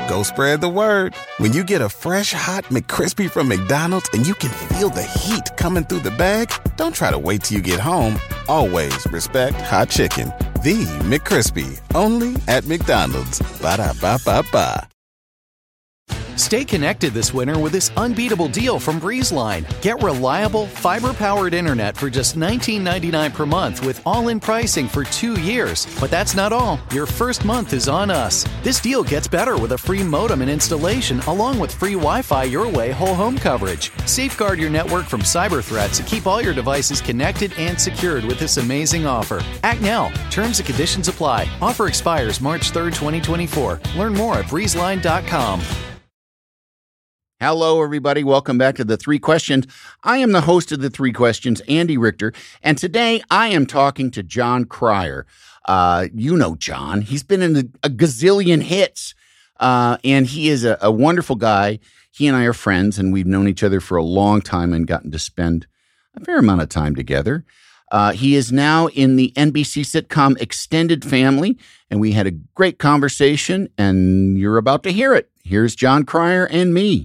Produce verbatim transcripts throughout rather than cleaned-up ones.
go spread the word. When you get a fresh, hot McCrispy from McDonald's and you can feel the heat coming through the bag, don't try to wait till you get home. Always respect hot chicken. The McCrispy, only at McDonald's. Ba-da-ba-ba-ba. Stay connected this winter with this unbeatable deal from BreezeLine. Get reliable, fiber-powered internet for just nineteen ninety-nine dollars per month with all-in pricing for two years. But that's not all. Your first month is on us. This deal gets better with a free modem and installation, along with free Wi-Fi your way whole home coverage. Safeguard your network from cyber threats and keep all your devices connected and secured with this amazing offer. Act now. Terms and conditions apply. Offer expires March third, twenty twenty-four. Learn more at breeze line dot com. Hello, everybody. Welcome back to The Three Questions. I am the host of The Three Questions, Andy Richter, and today I am talking to Jon Cryer. Uh, you know Jon. He's been in a, a gazillion hits, uh, and he is a, a wonderful guy. He and I are friends, and we've known each other for a long time and gotten to spend a fair amount of time together. Uh, he is now in the N B C sitcom Extended Family, and we had a great conversation, and you're about to hear it. Here's Jon Cryer and me.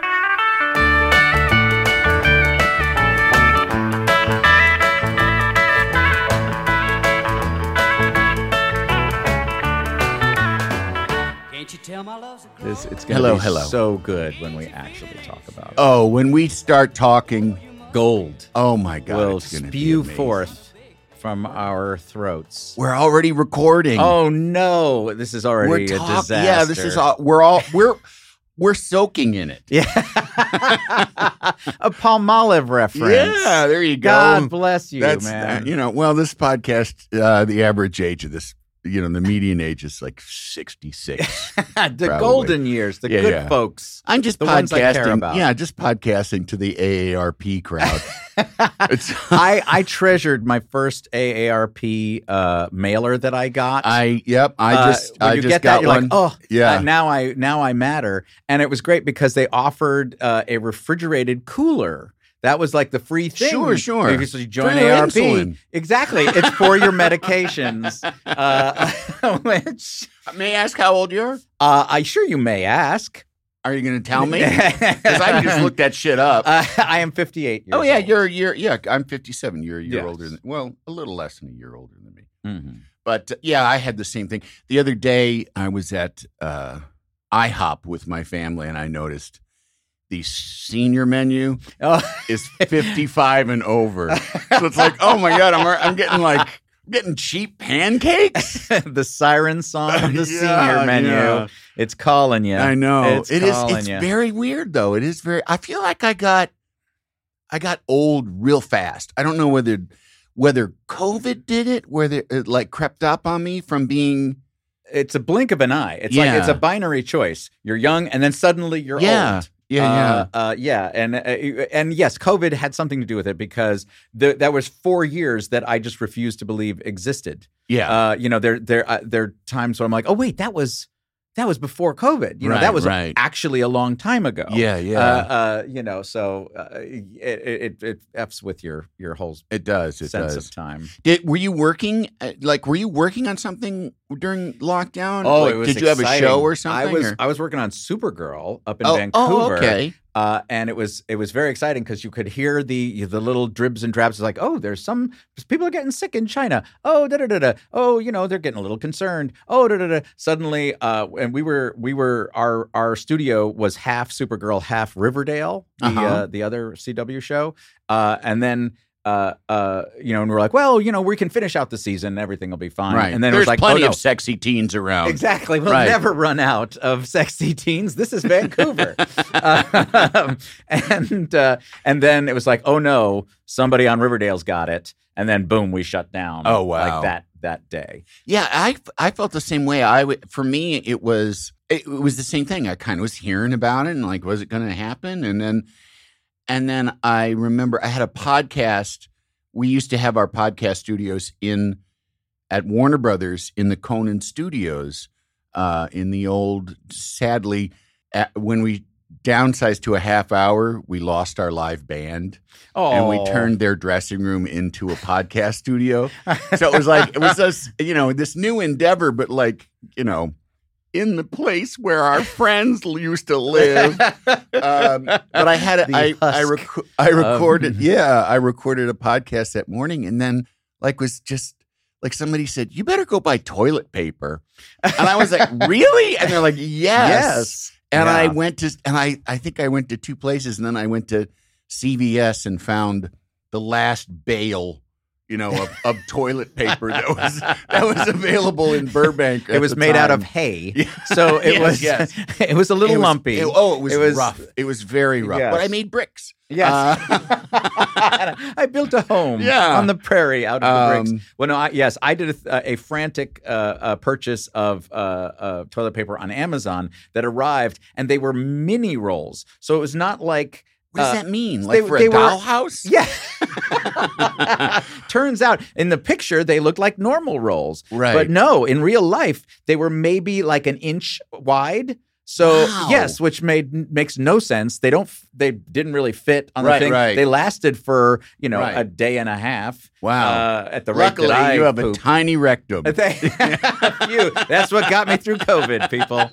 This, it's going Hello, to be hello. so good when we actually talk about it. Oh, when we start talking, Gold oh my God, will it's gonna be spew amazing. forth from our throats. We're already recording. Oh no, this is already we're a talk- disaster. Yeah, this is all. We're all we're we're soaking in it. Yeah, a Palmolive reference. Yeah, there you go. God bless you, That's man. uh, you know. Well, this podcast, uh, the average age of this, you know, the median age is like sixty-six. the probably. golden years, the Yeah, good yeah. folks. I'm just The ones I care podcasting. about. Yeah, just podcasting to the A A R P crowd. It's, I, I treasured my first A A R P uh, mailer that I got. I yep. I Uh, just when I you just get got that, you're one. like, oh, Yeah. uh, now I now I matter, and it was great because they offered uh, a refrigerated cooler. That was like the free thing. Sure, sure. Because you join For your A A R P. insulin. Exactly. It's for your medications. Uh, which May I ask how old you are? uh, I sure you may ask. Are you going to tell me? Because I just looked that shit up. Uh, I am fifty-eight years oh yeah, old. you're you're yeah. I'm fifty-seven. You're a year Yes. older than well, a little less than a year older than me. Mhm. But uh, yeah, I had the same thing. The other day, I was at uh, IHOP with my family, and I noticed the senior menu Oh. is fifty-five and over. So it's like, oh my god, I'm I'm getting like getting cheap pancakes. The siren song of the Yeah, senior menu. yeah. It's calling you. I know It's it is. calling It's you. very weird, though. It is very. I feel like I got, I got old real fast. I don't know whether whether COVID did it, whether it like crept up on me from being. It's a blink of an eye. It's Yeah. like it's a binary choice. You're young, and then suddenly you're Yeah. old. Yeah, Uh, yeah. uh, yeah, and uh, and yes, COVID had something to do with it because the, that was four years that I just refused to believe existed. Yeah. Uh, you know, there there uh, there are times where I'm like, oh wait, that was that was before COVID. You know, Right, that was right. actually a long time ago. Yeah, yeah. Uh, uh, you know, so uh, it, it it f's with your your whole It does. It sense does. of time. Did were you working? uh, Like, were you working on something during lockdown? Oh, Like, it was did you have a exciting. show or something? I was or- I was working on Supergirl up in oh, Vancouver. oh, okay. Uh, and it was it was very exciting because you could hear the the little dribs and drabs. It's like, oh, there's some people are getting sick in China. Oh, da da da da. Oh, you know, they're getting a little concerned. Oh, da da da. Suddenly, uh, and we were we were our our studio was half Supergirl, half Riverdale, the Uh-huh. uh, the other C W show. Uh, and then. Uh, uh, you know, and we're like, well, you know, we can finish out the season and everything will be fine. Right. And then there's it was like, plenty oh, no. of sexy teens around. Exactly. We'll Right. never run out of sexy teens. This is Vancouver. um, and uh, and then it was like, oh no, somebody on Riverdale's got it. And then boom, we shut down. Oh, wow. Like that that day. Yeah, I, I felt the same way. I w- for me, it was it, it was the same thing. I kind of was hearing about it and like, was it going to happen? And then and then I remember I had a podcast. We used to have our podcast studios in at Warner Brothers in the Conan Studios uh, in the old. Sadly, at, when we downsized to a half hour, we lost our live band. Oh, And we turned their dressing room into a podcast studio. So it was like, it was this, you know, this new endeavor, but like, you know, in the place where our friends used to live. Um, but I had a, I I, rec- I recorded um, yeah I recorded a podcast that morning, and then like was just like somebody said, you better go buy toilet paper, and I was like, really? And they're like, yes. yes. And yeah. I went to and I I think I went to two places, and then I went to C V S and found the last bale, you know, of, of toilet paper that was that was available in Burbank. It was made time. out of hay, yeah. so it yes, was yes. it was a little it was, lumpy. It, oh, it was, it was rough. It was very rough. Yes. But I made bricks. Yes, uh, I built a home yeah. on the prairie out of the um, bricks. Well, no, I, yes, I did a, a frantic uh, uh, purchase of uh, uh, toilet paper on Amazon that arrived, and they were mini rolls. So it was not like. What does uh, that mean? Like they, for they a dollhouse? Yeah. Turns out in the picture they looked like normal rolls. Right. But no, in real life they were maybe like an inch wide. So wow. yes, which made makes no sense. They don't. They didn't really fit on the right, thing. Right. They lasted for you know right. a day and a half. Wow. Uh, at the Luckily, rate that I you have poop. a tiny rectum. Phew, that's what got me through COVID, people.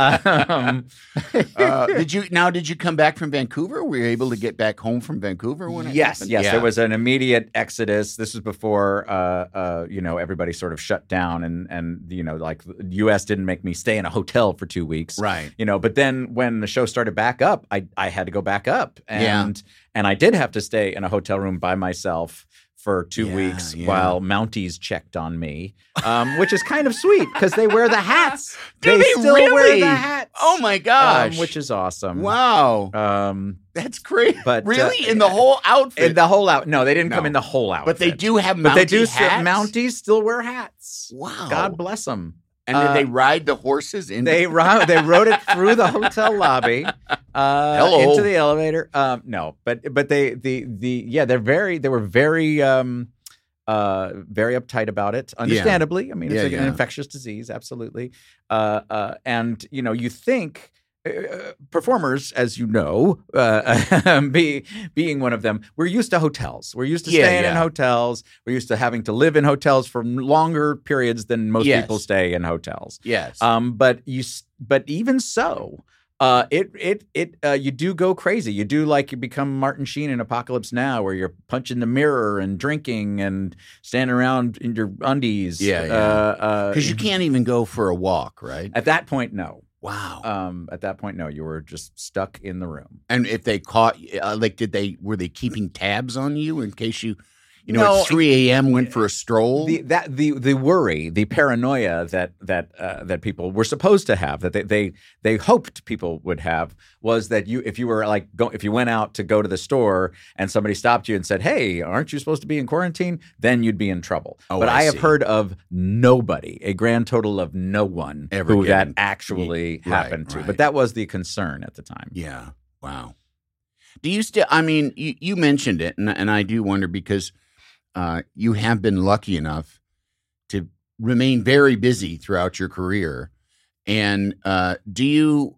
Um, uh, did you now? Did you come back from Vancouver? Were you able to get back home from Vancouver when it yes, happened? yes. Yeah. There was an immediate exodus. This was before, uh, uh, you know, everybody sort of shut down, and and you know, like the U S didn't make me stay in a hotel for two weeks, right? You know, but then when the show started back up, I I had to go back up, and yeah. and I did have to stay in a hotel room by myself for two yeah, weeks yeah. while Mounties checked on me, um, which is kind of sweet because they wear the hats. Do they, they still really? wear the hats. Oh my gosh, um, which is awesome. Wow, um, that's great. But really, uh, in the whole outfit, in the whole out. No, they didn't no. come in the whole outfit. But they do have Mountie But they do. hats? Still, Mounties still wear hats. Wow, God bless them. And did uh, they ride the horses in? They rode. They rode it through the hotel lobby, uh, Hello. into the elevator. Um, no, but but they the the yeah they're very they were very um, uh, very uptight about it. Understandably, I mean it's Yeah, like yeah. an infectious disease, absolutely. Uh, uh, and you know you think. Uh, performers, as you know, uh, be, being one of them, we're used to hotels. We're used to Yeah, staying in yeah. hotels. We're used to having to live in hotels for longer periods than most Yes. people stay in hotels. Yes. Um, but you, s- but even so, uh, it, it, it, uh, you do go crazy. You do like you become Martin Sheen in Apocalypse Now, where you're punching the mirror and drinking and standing around in your undies. Yeah, yeah. Because Because you can't even go for a walk, right? At that point, no. Wow. Um, at that point, no, you were just stuck in the room. And if they caught, uh, like, did they were they keeping tabs on you in case you, you know, No, at three a.m. went for a stroll? The that the the worry, the paranoia that that uh, that people were supposed to have, that they, they they hoped people would have, was that you if you were like go, if you went out to go to the store and somebody stopped you and said, "Hey, aren't you supposed to be in quarantine?" Then you'd be in trouble. Oh, but I I, have see. heard of nobody, a grand total of no one, Ever who getting- that actually Right, happened to. right. But that was the concern at the time. Yeah. Wow. Do you still? I mean, you, you mentioned it, and and I do wonder because uh, you have been lucky enough to remain very busy throughout your career. And uh, do you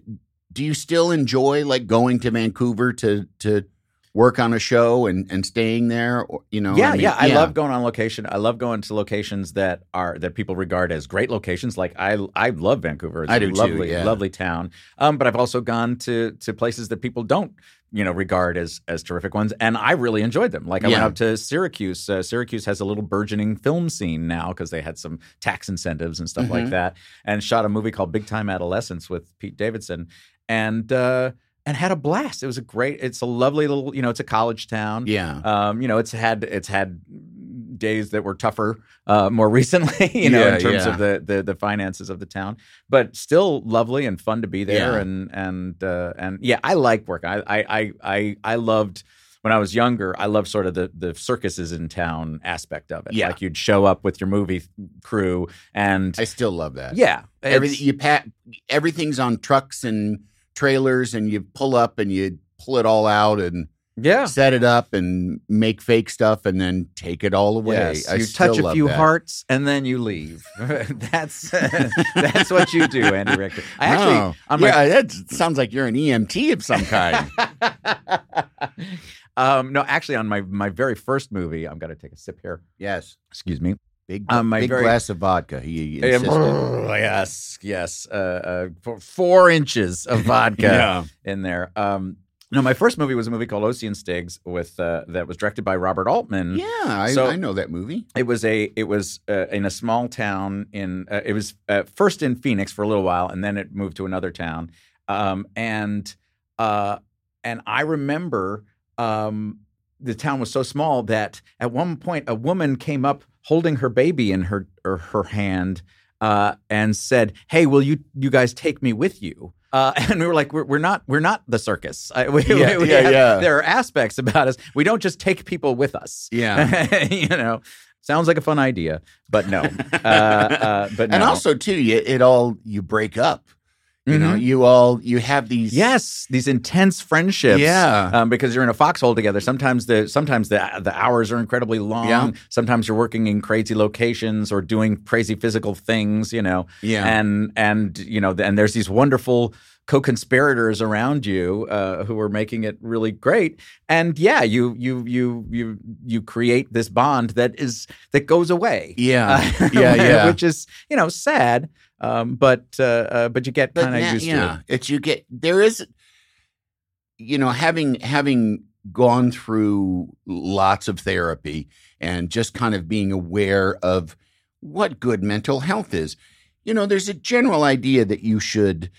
do you still enjoy like going to Vancouver to to work on a show and, and staying there? Or, you know, Yeah, I mean, yeah. I love going on location. I love going to locations that are that people regard as great locations. Like I, I love Vancouver. It's I a do too, lovely, yeah. lovely town. Um, but I've also gone to to places that people don't, you know, regard as as terrific ones, and I really enjoyed them. Like I went Yeah. up to Syracuse. Uh, Syracuse has a little burgeoning film scene now because they had some tax incentives and stuff Mhm. like that, and shot a movie called Big Time Adolescence with Pete Davidson, and. Uh, And had a blast. It was a great. It's a lovely little. You know, it's a college town. Yeah. Um, you know, it's had it's had days that were tougher uh, more recently. You know, Yeah, in terms yeah. of the, the the finances of the town, but still lovely and fun to be there. Yeah. And and uh, and yeah, I like work. I I I I, I loved. When I was younger, I loved sort of the the circuses in town aspect of it. Yeah. Like you'd show up with your movie crew, and I still love that. yeah, Everything it's- you pat, everything's on trucks and trailers, and you pull up and you pull it all out and yeah. set it up and make fake stuff and then take it all away. Yes, I you still touch a love few that. hearts and then you leave. that's that's what you do, Andy Richter. I actually, Oh, on my, yeah, that sounds like you're an E M T of some kind. um, no, actually, on my my very first movie, I'm gonna take a sip here. Yes. Excuse me. Big, Um, my big very- glass of vodka. He Um, insisted. yes, yes. Uh, uh, four, four inches of vodka Yeah. in there. Um, no, my first movie was a movie called Ocean Stigs with uh, that was directed by Robert Altman. Yeah, I, So- I know that movie. It was a it was uh, in a small town in uh, it was uh, first in Phoenix for a little while, and then it moved to another town. Um, and uh, and I remember um, the town was so small that at one point a woman came up holding her baby in her or her hand uh, and said, "Hey, will you you guys take me with you?" Uh, and we were like, we're, we're not, we're not the circus. I, we, Yeah, we, we yeah, have- yeah. There are aspects about us. We don't just take people with us. Yeah. you know, sounds like a fun idea, but no. Uh, uh, but no. And also, too, you, it all, you break up. You know, Mhm. you all, you have these. Yes, these intense friendships. Yeah. um, because you're in a foxhole together. Sometimes the sometimes the the hours are incredibly long. Yeah. Sometimes you're working in crazy locations or doing crazy physical things. You know. Yeah. And and you know, and there's these wonderful co-conspirators around you uh, who are making it really great. And yeah, you you you you you create this bond that is that goes away. Yeah. Uh, Yeah, yeah. Which is, you know, sad. Um, but uh, uh, but you get But kind of na- used yeah, to it. it's you get there is, you know, having having gone through lots of therapy and just kind of being aware of what good mental health is. You know, there's a general idea that you should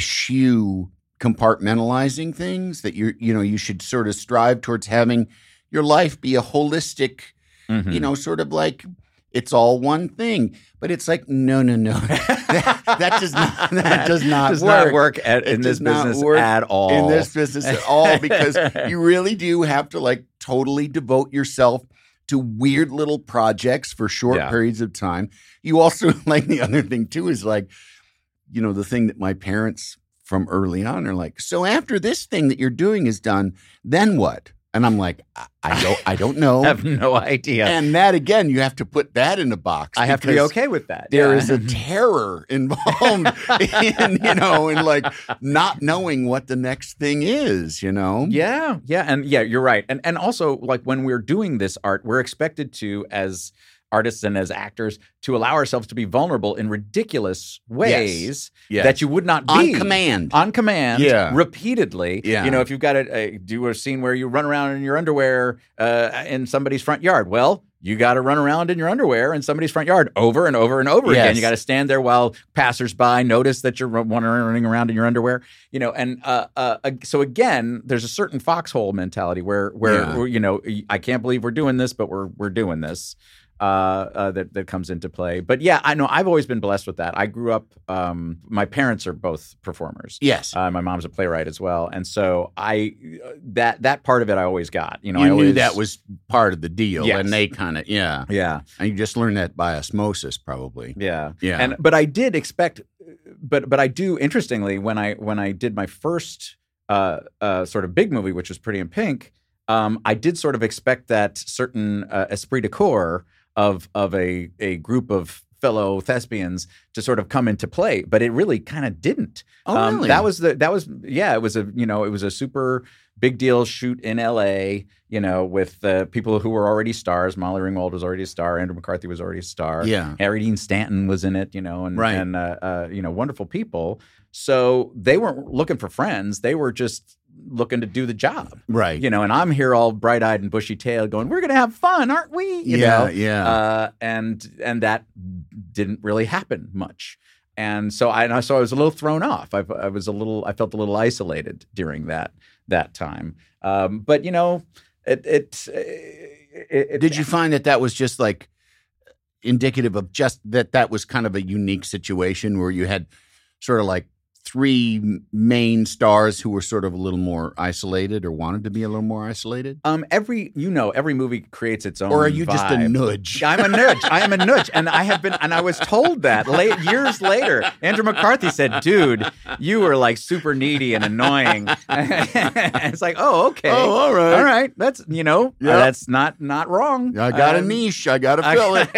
eschew compartmentalizing things, that you're, you know, you should sort of strive towards having your life be a holistic, Mhm. you know, sort of like it's all one thing. But it's like, no, no, no. that, that does not that does not does work. not work at, It in this does not business work at all. in this business at all, because you really do have to like totally devote yourself to weird little projects for short Yeah. periods of time. You also, like, the other thing too is like, you know, the thing that my parents from early on are like, so after this thing that you're doing is done, then what? And I'm like, I, I don't I don't know. I have no idea. And that again, you have to put that in a box. I have to be because okay with that. There yeah. is a terror involved in, you know, in like not knowing what the next thing is, you know? Yeah, yeah, and yeah, you're right. And and also, like, when we're doing this art, we're expected to, as artists and as actors, to allow ourselves to be vulnerable in ridiculous ways Yes. that you would not be On command. on command, Yeah. repeatedly. Yeah. You know, if you've got to uh, do a scene where you run around in your underwear uh, in somebody's front yard, well, you got to run around in your underwear in somebody's front yard over and over and over Yes. again. You got to stand there while passersby notice that you're run- running around in your underwear. You know, and uh, uh, uh, so again, there's a certain foxhole mentality where, where, Yeah. where, you know, I can't believe we're doing this, but we're we're doing this. Uh, uh, that that comes into play. But yeah, I know I've always been blessed with that. I grew up. Um, my parents are both performers. Yes. Uh, my mom's a playwright as well, and so I that that part of it I always got. You know, you I knew always, that was part of the deal. Yes. And they kind of, yeah. yeah, And you just learned that by osmosis, probably. yeah, Yeah. And but I did expect, but but I do interestingly when I when I did my first uh, uh, sort of big movie, which was Pretty in Pink, um, I did sort of expect that certain uh, esprit de corps of of a a group of fellow thespians to sort of come into play, but it really kind of didn't. Oh, Um, really? That was the that was yeah. It was a you know it was a super big deal shoot in L A. You know, with uh, people who were already stars. Molly Ringwald was already a star. Andrew McCarthy was already a star. Yeah. Harry Dean Stanton was in it. You know, and Right. and uh, uh, you know wonderful people. So they weren't looking for friends. They were just looking to do the job. Right. You know, and I'm here all bright-eyed and bushy-tailed going, we're going to have fun, aren't we? You Yeah, know? yeah. Uh, and and that didn't really happen much. And so I, and so I was a little thrown off. I, I was a little, I felt a little isolated during that that time. Um, but, you know, it, it, it, it Did you find that that was just like indicative of just that that was kind of a unique situation where you had sort of like three m- main stars who were sort of a little more isolated or wanted to be a little more isolated? Um, every you know, every movie creates its own. Or are you just a vibe. nudge? I'm a nudge. I am a nudge, and I have been, and I was told that late years later. Andrew McCarthy said, "Dude, you were like super needy and annoying." It's like, oh, okay, Oh, all right. all right. That's you know, Yeah. that's not not wrong. I got a Um, niche. I got to fill it.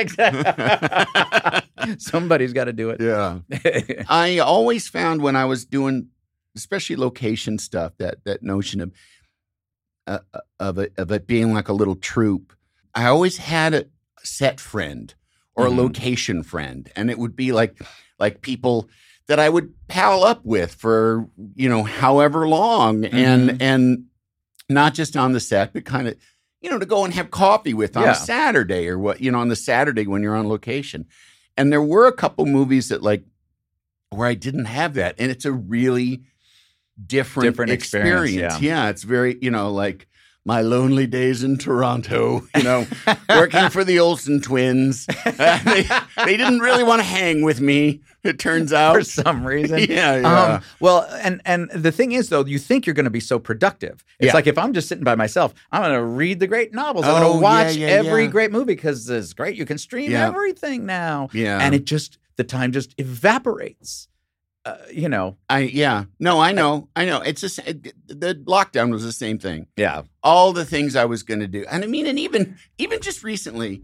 Exactly. Somebody's got to do it. Yeah. I always found when I was doing, especially location stuff, that that notion of uh, of it of it being like a little troupe. I always had a set friend or Mhm. a location friend, and it would be like like people that I would pal up with for, you know, however long, and Mhm. and not just on the set, but kind of, you know, to go and have coffee with on Yeah. a Saturday or what, you know, on the Saturday when you're on location. And there were a couple movies that like where I didn't have that, and it's a really different, Different experience, experience. yeah. Yeah, it's very, you know, like My Lonely Days in Toronto, you know, working for the Olsen twins. Uh, they, they didn't really want to hang with me, it turns out. For some reason. Yeah, yeah. Um, well, and and the thing is, though, you think you're going to be so productive. It's Yeah. like if I'm just sitting by myself, I'm going to read the great novels. I'm Oh, going to yeah, watch yeah, every yeah. great movie because it's great. You can stream Yeah. everything now. Yeah. And it just, the time just evaporates. Uh, you know, I yeah. No, I know. I know. It's just it, the lockdown was the same thing. yeah. All the things I was going to do. And I mean, and even even just recently,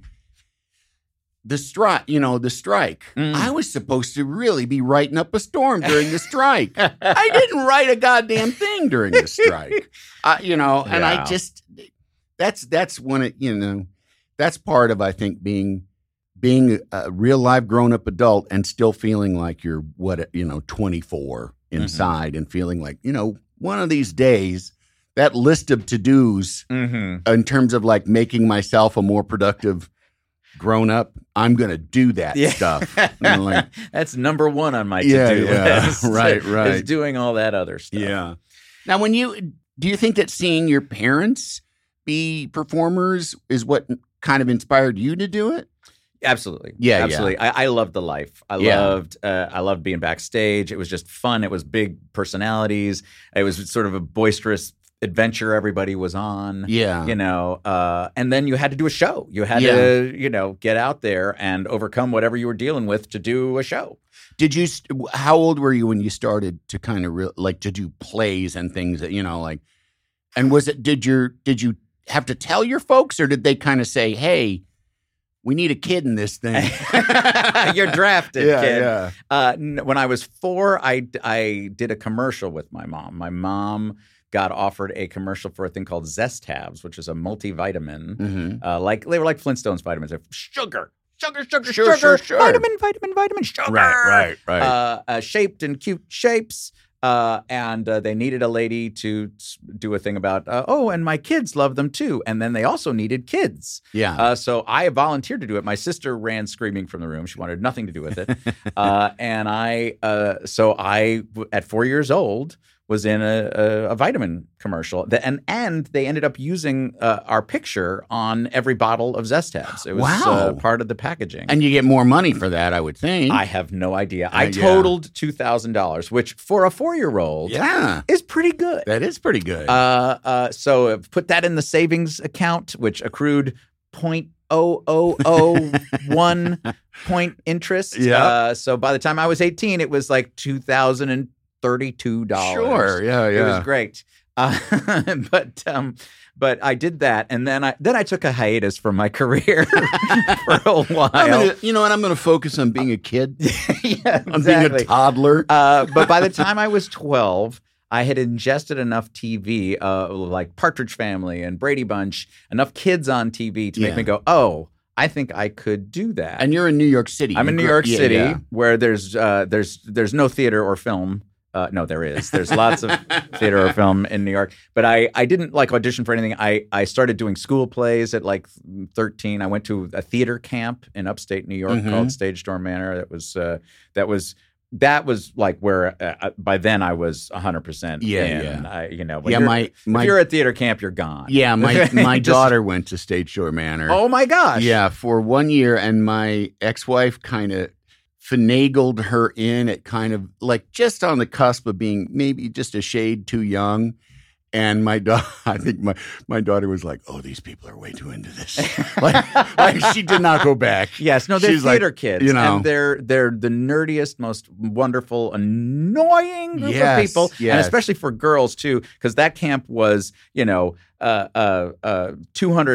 the strike, you know, the strike. Mm. I was supposed to really be writing up a storm during the strike. I didn't write a goddamn thing during the strike. Uh, you know, and Yeah. I just that's that's when it, you know, that's part of I think being being a real live grown up adult and still feeling like you're what, you know, twenty-four inside and feeling like, you know, one of these days that list of to-dos Mm-hmm. in terms of like making myself a more productive grown up, I'm going to do that Yeah. stuff. You know, like, That's number one on my Yeah, to-do yeah. list. Right, Is right. doing all that other stuff. yeah. Now, when you, do you think that seeing your parents be performers is what kind of inspired you to do it? Absolutely. Yeah, yeah. absolutely. I, I loved the life. I Yeah. loved. Uh, I loved being backstage. It was just fun. It was big personalities. It was sort of a boisterous adventure everybody was on. Yeah. You know, uh, and then you had to do a show. You had Yeah. to, you know, get out there and overcome whatever you were dealing with to do a show. Did you, st- how old were you when you started to kind of re- like to do plays and things that, you know, like, and was it, did your, did you have to tell your folks, or did they kind of say, hey, we need a kid in this thing? You're drafted, Yeah, kid. yeah. Uh, n- when I was four, I, I did a commercial with my mom. My mom got offered a commercial for a thing called Zest Tabs, which is a multivitamin. Mhm. Uh, like they were like Flintstones vitamins. They're sugar, sugar, sugar, Sure, sugar, sure, sure. vitamin, vitamin, vitamin, sugar. Right, right. Uh, uh, shaped in cute shapes. Uh, and uh, they needed a lady to s- do a thing about, uh, oh, and my kids love them too. And then they also needed kids. Yeah. Uh, so I volunteered to do it. My sister ran screaming from the room. She wanted nothing to do with it. uh, and I, uh, so I, w- at four years old, was in a, a, a vitamin commercial. The, and and they ended up using uh, our picture on every bottle of Zest Tabs. It was Wow. uh, part of the packaging. And you get more money for that, I would think. I have no idea. I Uh, yeah. totaled two thousand dollars, which for a four-year-old yeah. is pretty good. That is pretty good. Uh, uh, so uh, put that in the savings account, which accrued point oh oh oh one point interest. Yeah. Uh, so by the time I was eighteen, it was like two thousand and thirty-two dollars. Sure. Yeah, It was yeah. great. Uh, but um, but I did that, and then I then I took a hiatus from my career for a while. I'm gonna, you know what? I'm going to focus on being a kid, yeah, on being a exactly. toddler. Uh, but by the time I was twelve, I had ingested enough T V, uh, like Partridge Family and Brady Bunch, enough kids on T V to make Yeah. me go, oh, I think I could do that. And you're in New York City. I'm You in New grew- York yeah, City, yeah. where there's uh, there's there's no theater or film. Uh, no, there is. There's lots of theater or film in New York. But I, I didn't like audition for anything. I, I started doing school plays at like thirteen. I went to a theater camp in upstate New York Mhm. called Stage Door Manor. That was uh, that was that was like where uh, by then I was one hundred percent Yeah, in. yeah. I, you know, when Yeah, you're, my my if you're at theater camp, you're gone. yeah, my my Just- daughter went to Stage Door Manor. Oh my gosh. Yeah, for one year, and my ex-wife kind of finagled her in at kind of like just on the cusp of being maybe just a shade too young. And my daughter, I think my, my daughter was like, "Oh, these people are way too into this." like, like she did not go back. Yes, no, they're She's like, theater kids, you know. and they're they're the nerdiest, most wonderful, annoying group Yes, of people, and yes. especially for girls too, because that camp was, you know, uh, uh, uh, two hundred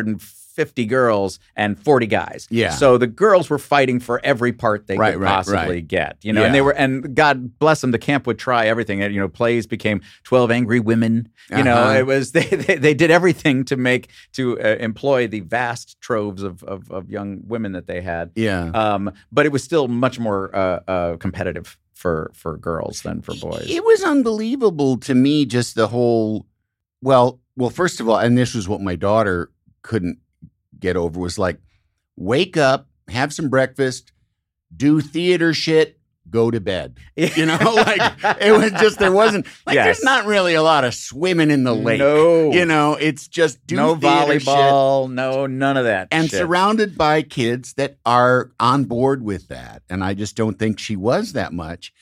fifty girls and forty guys. Yeah. So the girls were fighting for every part they Right, could right, possibly right. get. You know, Yeah. and they were, and God bless them, the camp would try everything. And, you know, plays became twelve Angry Women. You know, Uh-huh. it was they, they they did everything to make to uh, employ the vast troves of, of of young women that they had. Yeah. Um, but it was still much more uh, uh, competitive for for girls than for boys. It was unbelievable to me, just the whole. Well, well, first of all, and this was what my daughter couldn't get over, was like, wake up, have some breakfast, do theater shit, go to bed. You know, like it was just, there wasn't, like Yes. there's not really a lot of swimming in the lake. No. You know, it's just do no theater shit. volleyball, no none of that. And shit. surrounded by kids that are on board with that. And I just don't think she was that much.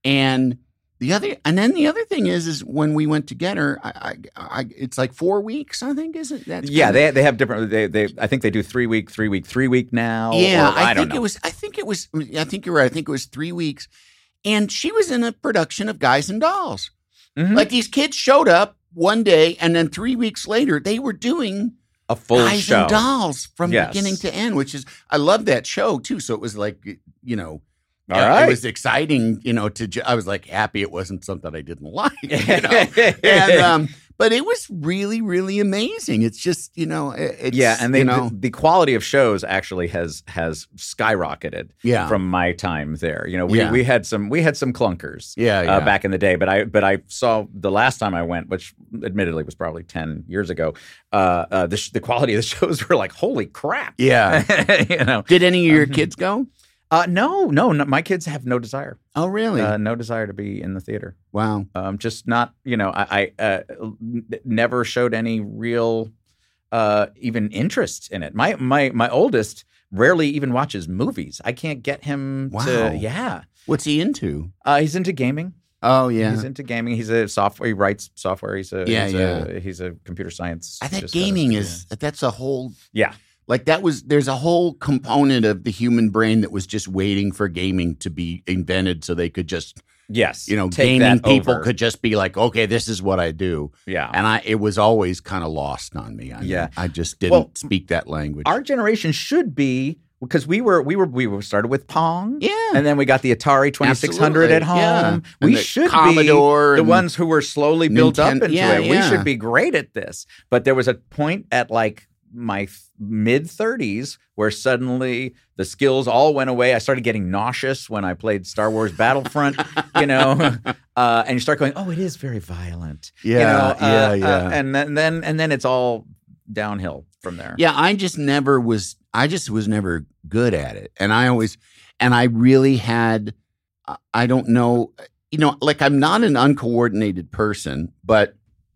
And the other, and then the other thing is, is when we went to get her, I, I, I it's like four weeks, I think, is it? That's Yeah, kinda- they they have different. They they I think they do three week, three week, three week now. Yeah, or, I, I, don't think know. it was. I think it was. I think you're right. I think it was three weeks, and she was in a production of Guys and Dolls. Mhm. Like these kids showed up one day, and then three weeks later, they were doing a full Guys show. and Dolls from Yes. beginning to end. Which is, I love that show too. So it was like, you know. All uh, right. It was exciting, you know. To ju- I was like happy it wasn't something I didn't like, you know. and um, but it was really, really amazing. It's just, you know, it- it's, Yeah, and they, you know, the, the quality of shows actually has has skyrocketed Yeah. from my time there. You know, we, Yeah. we had some we had some clunkers Yeah, yeah. Uh, back in the day, but I but I saw the last time I went, which admittedly was probably ten years ago. Uh, uh, the sh- the quality of the shows were like, holy crap! yeah. you know, Did any of your Mhm. kids go? uh, no, no, no, my kids have no desire, Oh, really? uh, no desire to be in the theater. Wow. Um, just not, you know, I, I uh, n- never showed any real, uh, even interest in it. My my my oldest rarely even watches movies. I can't get him Wow. to. Yeah, What's he into? uh, he's into gaming. Oh, yeah. He's into gaming. He's a software. He writes software. He's a Yeah, he's yeah. A, he's a computer science. I think just got a gaming degree. is, that's a whole, Yeah. like that was, there's a whole component of the human brain that was just waiting for gaming to be invented so they could just, Yes. you know, Take gaming that people over. could just be like, okay, this is what I do. Yeah. And I, it was always kind of lost on me. I mean, Yeah. I just didn't Well, speak that language. Our generation should be, because we were we were we were started with Pong. Yeah. And then we got the Atari twenty-six hundred at home. Absolutely, yeah. We And the should Commodore be the and ones who were slowly built up Nintendo- into yeah, it. We yeah. should be great at this. But there was a point at like my mid thirties where suddenly the skills all went away. I started getting nauseous when I played Star Wars Battlefront, you know, uh, and you start going, oh, it is very violent. you Yeah, know, uh, yeah, uh, yeah. and then, then and then it's all downhill from there. Yeah, I just never was, I just was never good at it. And I always, and I really had, I- I don't know, you know, like I'm not an uncoordinated person, but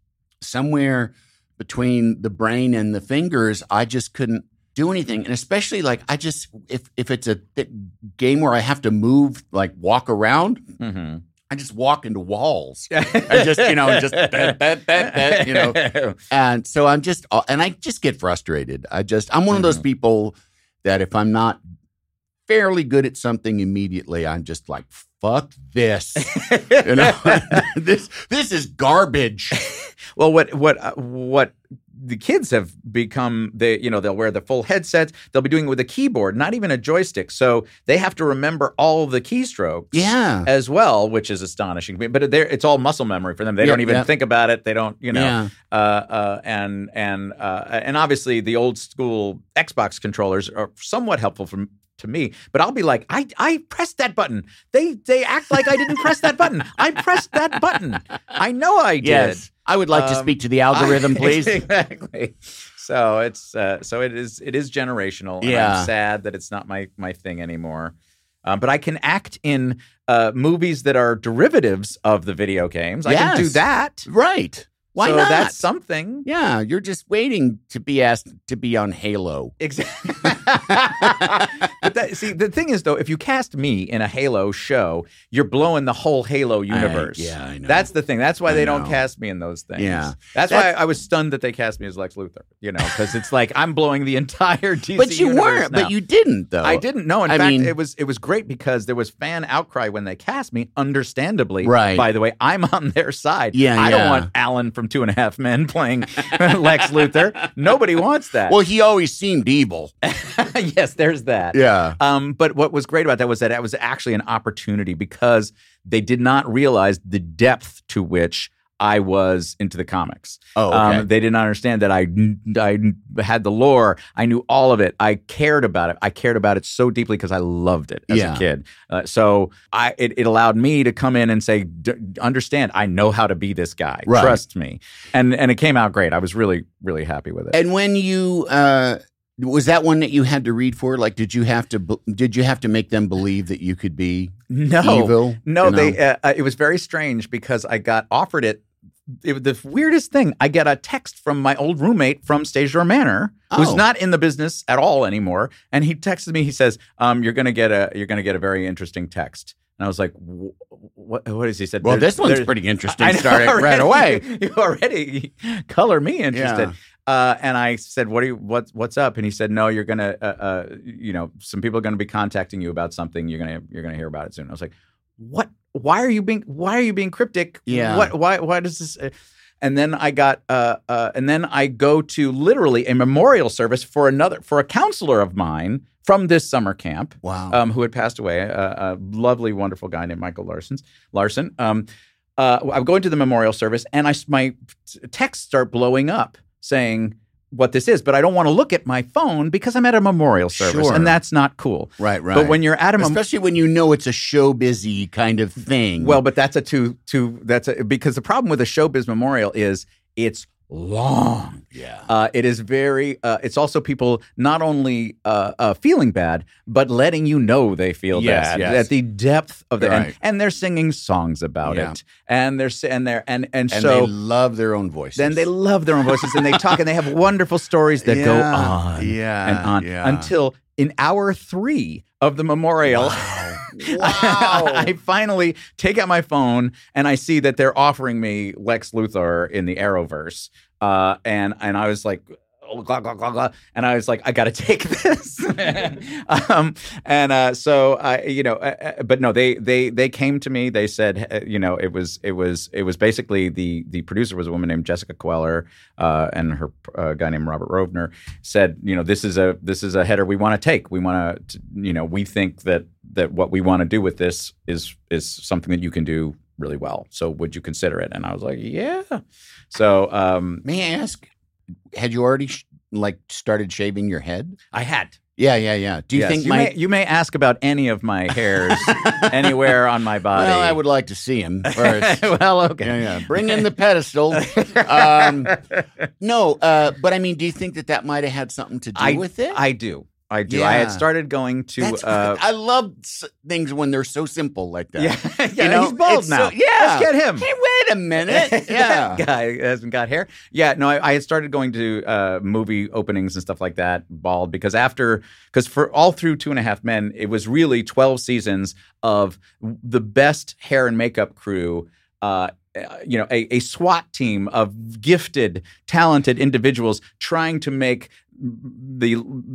somewhere between the brain and the fingers, I just couldn't do anything. And especially like, I just, if, if it's a th- game where I have to move, like walk around, Mm-hmm. I just walk into walls. I just, you know, just, bet, bet, bet, bet, you know. And so I'm just, and I just get frustrated. I just, I'm one of those Mhm. people that if I'm not fairly good at something immediately, I'm just like, fuck this. You know, this, this is garbage. Well, what what uh, what the kids have become, they you know they'll wear the full headsets. They'll be doing it with a keyboard, not even a joystick. So they have to remember all the keystrokes, Yeah. as well, which is astonishing. But they're, it's all muscle memory for them. They Yeah, don't even yeah. think about it. They don't, you know. Yeah. Uh, uh, and and uh, and obviously the old school Xbox controllers are somewhat helpful from. To me, but I'll be like, I I pressed that button. They they act like I didn't press that button. I pressed that button. I know I did. Yes. I would like to Um, speak to the algorithm, I- please. Exactly. So it's uh, so it is it is generational. And Yeah. I'm sad that it's not my my thing anymore. Um, but I can act in uh, movies that are derivatives of the video games. I can do Yes. that. Right. Why so not? That's something. Yeah. You're just waiting to be asked to be on Halo. Exactly. But that, see, the thing is, though, if you cast me in a Halo show, you're blowing the whole Halo universe. yeah, I know. That's the thing. That's why I they don't know. cast me in those things. Yeah. That's, That's- why I was stunned that they cast me as Lex Luthor. You know, because it's like I'm blowing the entire D C But you universe weren't. now. But you didn't, though. I didn't know. In I fact, mean- it was it was great because there was fan outcry when they cast me. Understandably, Right. By the way, I'm on their side. Yeah, I yeah. don't want Alan from from Two and a Half Men playing Lex Luthor. Nobody wants that. Well, he always seemed evil. Yes, there's that. Yeah. Um, but what was great about that was that it was actually an opportunity because they did not realize the depth to which I was into the comics. Oh, okay. Um, they didn't understand that I, I had the lore. I knew all of it. I cared about it. I cared about it so deeply because I loved it as Yeah. a kid. Uh, so I, it, it allowed me to come in and say, D- understand, I know how to be this guy. Right. Trust me. And and it came out great. I was really, really happy with it. And when you uh, was that one that you had to read for? Like, did you have to be- did you have to make them believe that you could be no, evil? no, you know? they. Uh, it was very strange because I got offered it. It was the weirdest thing. I get a text from my old roommate from Stage Door Manor, who's Oh. not in the business at all anymore, and he texted me. He says, um, "You're gonna get a you're gonna get a very interesting text." And I was like, "What? What is he said?" Well, "There- this one's there- pretty interesting. I know, Started right away. You already color me interested. Yeah. Uh, and I said, "What are you? What, what's up?" And he said, "No, you're gonna, uh, uh, you know, some people are gonna be contacting you about something. You're gonna, you're gonna hear about it soon." I was like, "What? Why are you being? Why are you being cryptic? Yeah. What? Why? Why does this?" Uh, and then I got, uh, uh, and then I go to literally a memorial service for another, for a counselor of mine from this summer camp. Wow. Um, who had passed away, a, a lovely, wonderful guy named Michael Larson's, Larson. Um, uh, I'm going to the memorial service, and I my texts start blowing up saying what this is, but I don't want to look at my phone because I'm at a memorial service, Sure. and that's not cool. Right, right. But when you're at a mem- especially when you know it's a show busy kind of thing. well, but that's a two two. That's a, because the problem with a showbiz memorial is it's long. yeah. Uh, it is very. Uh, it's also people not only uh, uh, feeling bad, but letting you know they feel Yes, bad. yes. At the depth of the Right. and, and they're singing songs about Yeah. it, and they're s- and they're and and, and so they love their own voices. then they love their own voices and they talk and they have wonderful stories that go Yeah, on yeah, and on yeah. until in hour three of the memorial. Wow. I finally take out my phone and I see that they're offering me Lex Luthor in the Arrowverse. Uh, and and I was like, oh, blah, blah, blah, blah. And I was like, I got to take this. um, and uh, so I, you know, uh, uh, but no, they they they came to me. They said, uh, you know, it was it was it was basically the the producer was a woman named Jessica Queller, uh, and her uh, guy named Robert Rovner said, you know, this is a this is a header we want to take. We want to, you know, we think that that what we want to do with this is is something that you can do really well. So would you consider it? And I was like, yeah. So um, May I ask, had you already sh- like started shaving your head? I had. Yeah, yeah, yeah. Do you Yes, think you my may, you may ask about any of my hairs anywhere on my body? Well, I would like to see him first. well, okay. Yeah, yeah. Bring in the pedestal. um, no, uh, but I mean, do you think that that might have had something to do I, with it? I do. I do. I had Yeah. started going to. That's uh, I love s- things when they're so simple like that. yeah, yeah. You know, he's bald it's now. so- yeah. Let's get him. Hey, wait a minute. Yeah. that guy hasn't got hair. Yeah, no, I, I had started going to uh, movie openings and stuff like that, bald, because after, because for all through Two and a Half Men, it was really twelve seasons of the best hair and makeup crew. Uh, you know, a, a SWAT team of gifted, talented individuals trying to make the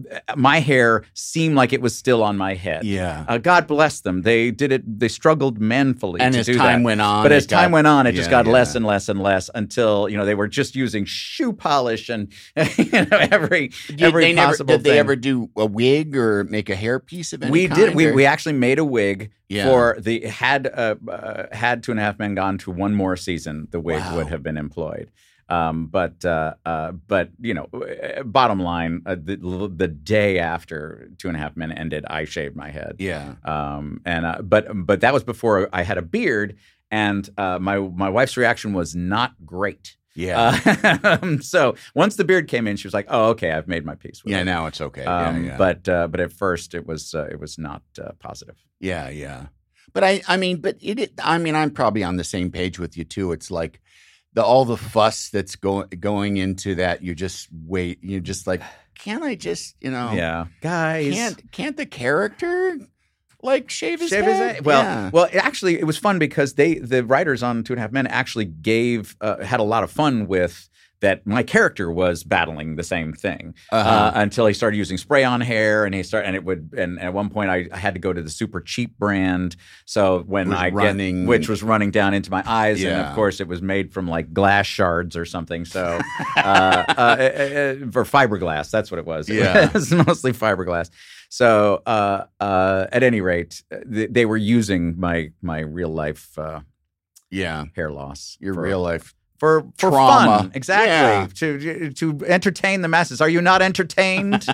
my hair seem like it was still on my head. Yeah. Uh, God bless them. They did it. They struggled manfully And to as do time that. went on, but it as time got- went on, it just yeah, got less yeah. and less and less until you know they were just using shoe polish and you know every Did every they never, possible did they thing. ever do a wig or make a hairpiece of any we kind? did. We or- we actually made a wig Yeah. for the had uh, uh, had Two and a Half Men gone to one more season, the wig Wow. would have been employed. Um, but uh, uh, but you know, uh, bottom line, uh, the the day after Two and a Half Men ended, I shaved my head. Yeah. Um, and uh, but but that was before I had a beard, and uh, my my wife's reaction was not great. Yeah. Uh, um, so once the beard came in, she was like, "Oh, okay, I've made my peace with yeah, it." now it's okay. Um, yeah, yeah. But uh, but at first, it was uh, it was not uh, positive. Yeah, yeah. But I, I mean, but it, it. I mean, I'm probably on the same page with you too. It's like the all the fuss that's going going into that. You just wait. You're just like, can't I just, you know? Yeah, guys. Can't can't the character like shave his Shave head? his head? Well, Yeah. well, it actually, it was fun because they, the writers on Two and a Half Men, actually gave uh, had a lot of fun with that my character was battling the same thing Uh-huh. uh, until he started using spray on hair, and he started, and it would, and at one point I, I had to go to the super cheap brand. So when Was I running- get, which was running down into my eyes, and Yeah. of course it was made from like glass shards or something. So uh, uh, uh, for fiberglass, that's what it was. Yeah. It was mostly fiberglass. So uh, uh, at any rate, th- they were using my my real life uh, Yeah. hair loss. Your for- real life. for for trauma. fun, exactly, to to entertain the masses. Are you not entertained?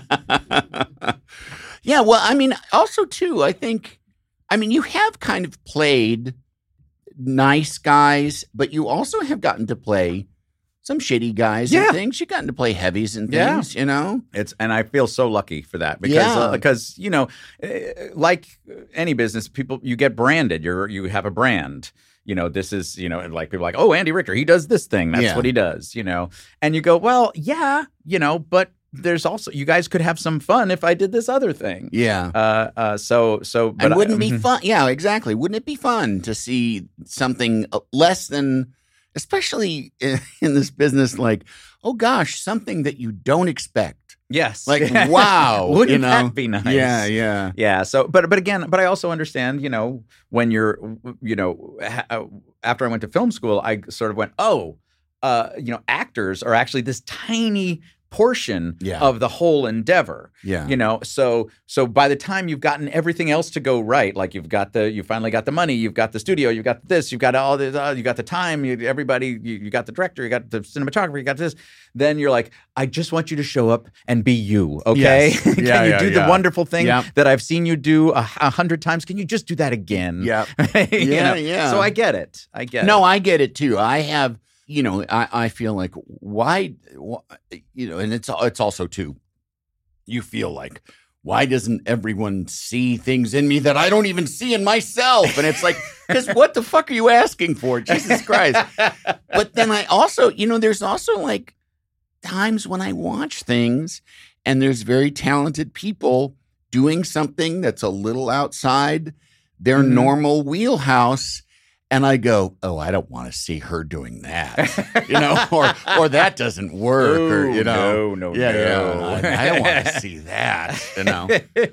Yeah, well, I mean, also too, I think, I mean, you have kind of played nice guys, but you also have gotten to play some shitty guys Yeah. and things. You've gotten to play heavies and Yeah. things, you know? It's and I feel so lucky for that because Yeah. uh, because you know, uh, like any business, people you get branded. You're you have a brand. You know, this is, you know, and like people are like, oh, Andy Richter, he does this thing. That's Yeah. what he does, you know. And you go, well, yeah, you know, but there's also, you guys could have some fun if I did this other thing. Yeah. Uh, uh, so, so, but and wouldn't I, it be fun? Yeah, exactly. Wouldn't it be fun to see something uh, less than, especially in, in this business, like, oh gosh, something that you don't expect. Yes. Like, wow. Wouldn't you know? that be nice? Yeah, yeah. Yeah. So, but but again, but I also understand, you know, when you're, you know, ha- after I went to film school, I sort of went, oh, uh, you know, actors are actually this tiny portion Yeah. of the whole endeavor. Yeah. You know, so so by the time you've gotten everything else to go right, like you've got the, you finally got the money, you've got the studio, you've got this, you've got all this, uh, you got the time, you, everybody, you, you got the director, you got the cinematographer, you got this. Then you're like, I just want you to show up and be you, okay? Yes. Can Yeah, you yeah, do yeah. the wonderful thing Yep. that I've seen you do a, a hundred times? Can you just do that again? Yeah. You Yeah, know? yeah. So I get it. I get No, it. I get it too. I have, you know, I, I feel like why, why, you know, and it's it's also too, you feel like, why doesn't everyone see things in me that I don't even see in myself? And it's like, because what the fuck are you asking for? Jesus Christ. But then I also, you know, there's also like times when I watch things and there's very talented people doing something that's a little outside their Mhm. normal wheelhouse. And I go, oh, I don't want to see her doing that, you know, or or that doesn't work, or you know, no, no, yeah, no. yeah, I, I don't want to see that, you know.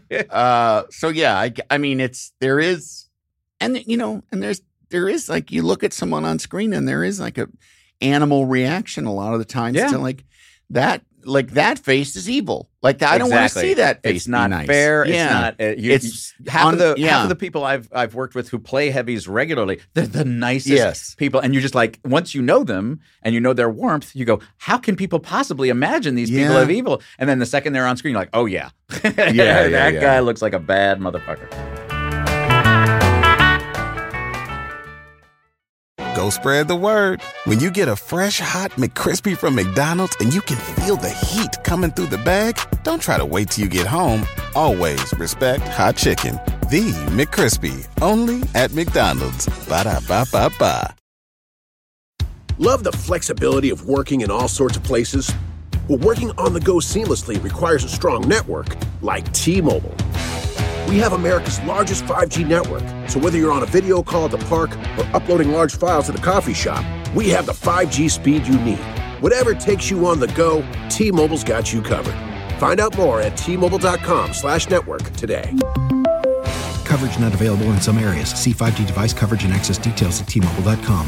Uh, so yeah, I, I mean, it's there is, and you know, and there's there is like you look at someone on screen and there is like a animal reaction a lot of the times Yeah. to like that, like that face is evil, like that. I don't want to Exactly. see that face. It's not be nice. fair. Yeah. It's not. Uh, you, It's you- half un- of the yeah. half of the people I've I've worked with who play heavies regularly. They're the nicest Yes. people, and you just like once you know them and you know their warmth, you go, how can people possibly imagine these people Yeah. of evil? And then the second they're on screen, you're like, oh yeah, Yeah, yeah, that yeah. guy looks like a bad motherfucker. Go spread the word. When you get a fresh hot McCrispy from McDonald's and you can feel the heat coming through the bag, don't try to wait till you get home. Always respect hot chicken. The McCrispy, only at McDonald's. Ba-da-ba-ba-ba. Love the flexibility of working in all sorts of places? Well, working on the go seamlessly requires a strong network like T-Mobile. We have America's largest five G network, so whether you're on a video call at the park or uploading large files at a coffee shop, we have the five G speed you need. Whatever takes you on the go, T-Mobile's got you covered. Find out more at T-Mobile.com slash network today. Coverage not available in some areas. See five G device coverage and access details at T Mobile dot com.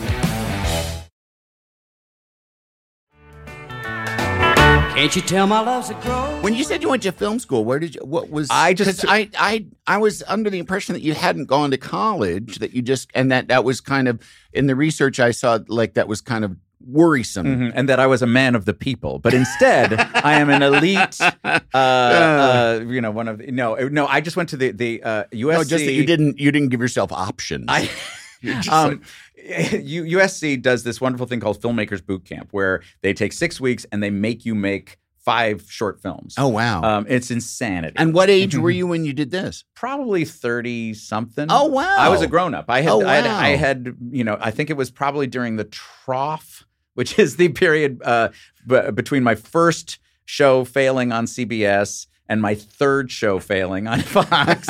Can't you tell my love's a crow? When you said you went to film school, where did you? What was? I just- 'cause I I I was under the impression that you hadn't gone to college. That you just and that that was kind of in the research I saw like that was kind of worrisome. Mhm. And that I was a man of the people, but instead I am an elite. Uh, uh, you know, one of the, no, no. I just went to the the uh, U S C. No, just that you didn't you didn't give yourself options. I, You're just um, U- USC does this wonderful thing called Filmmakers Boot Camp, where they take six weeks and they make you make five short films. oh wow. Um, it's insanity. and what age were you when you did this? Probably thirty something. Oh, wow. I was a grown up. I had, Oh, I had, wow. I had, you know, I think it was probably during the trough, which is the period uh, b- between my first show failing on C B S and my third show failing on Fox.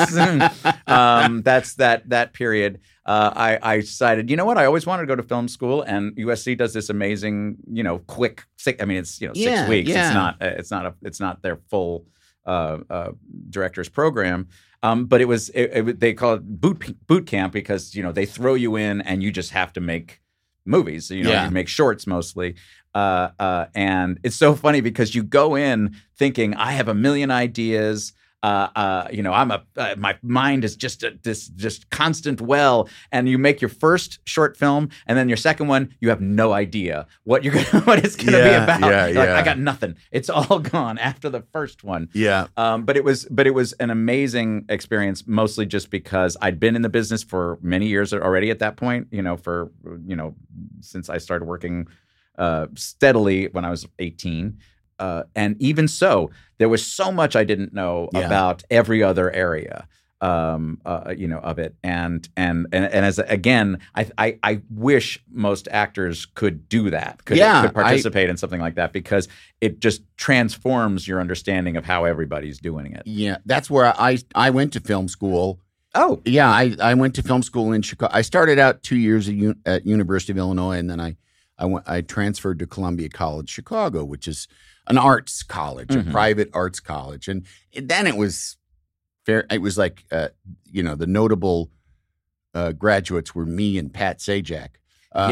um, that's that that period. Uh, I, I decided, you know what? I always wanted to go to film school, and U S C does this amazing, you know, quick. Six, I mean, it's you know six Yeah, weeks. yeah. It's not. It's not a. It's not their full uh, uh, director's program. Um, but it was. It, it, they call it boot boot camp because you know they throw you in and you just have to make movies. You know, Yeah. you make shorts mostly. Uh, uh, and it's so funny because you go in thinking I have a million ideas. Uh, uh, you know, I'm a uh, my mind is just a, this just constant well, and you make your first short film, and then your second one, you have no idea what you're gonna, what it's gonna Yeah, be about. yeah, You're like, yeah. I got nothing. It's all gone after the first one. Yeah. Um, but it was, but it was an amazing experience, mostly just because I'd been in the business for many years already at that point. You know, for you know, since I started working uh, steadily when I was eighteen. Uh, and even so, there was so much I didn't know Yeah. about every other area, um, uh, you know, of it. And and and, and as again, I, I I wish most actors could do that, could, Yeah, could participate in something like that, because it just transforms your understanding of how everybody's doing it. Yeah. That's where I I went to film school. Oh, Yeah, I, I went to film school in Chicago. I started out two years at, U, at University of Illinois, and then I I went I transferred to Columbia College Chicago, which is an arts college, Mhm. a private arts college, and then it was fair. It was like uh, you know the notable uh, graduates were me and Pat Sajak. Uh,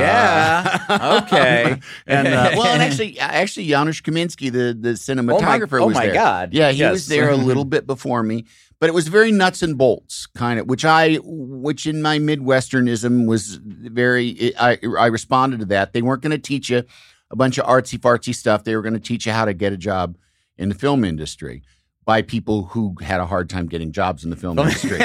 Yeah, okay. and uh, well, and actually, actually, Janusz Kaminski, the the cinematographer, oh was my there. God. Yeah, he Yes. was there a little bit before me, but it was very nuts and bolts kind of, which I, which in my Midwesternism was very. I I responded to that. They weren't going to teach you a bunch of artsy fartsy stuff. They were going to teach you how to get a job in the film industry by people who had a hard time getting jobs in the film industry.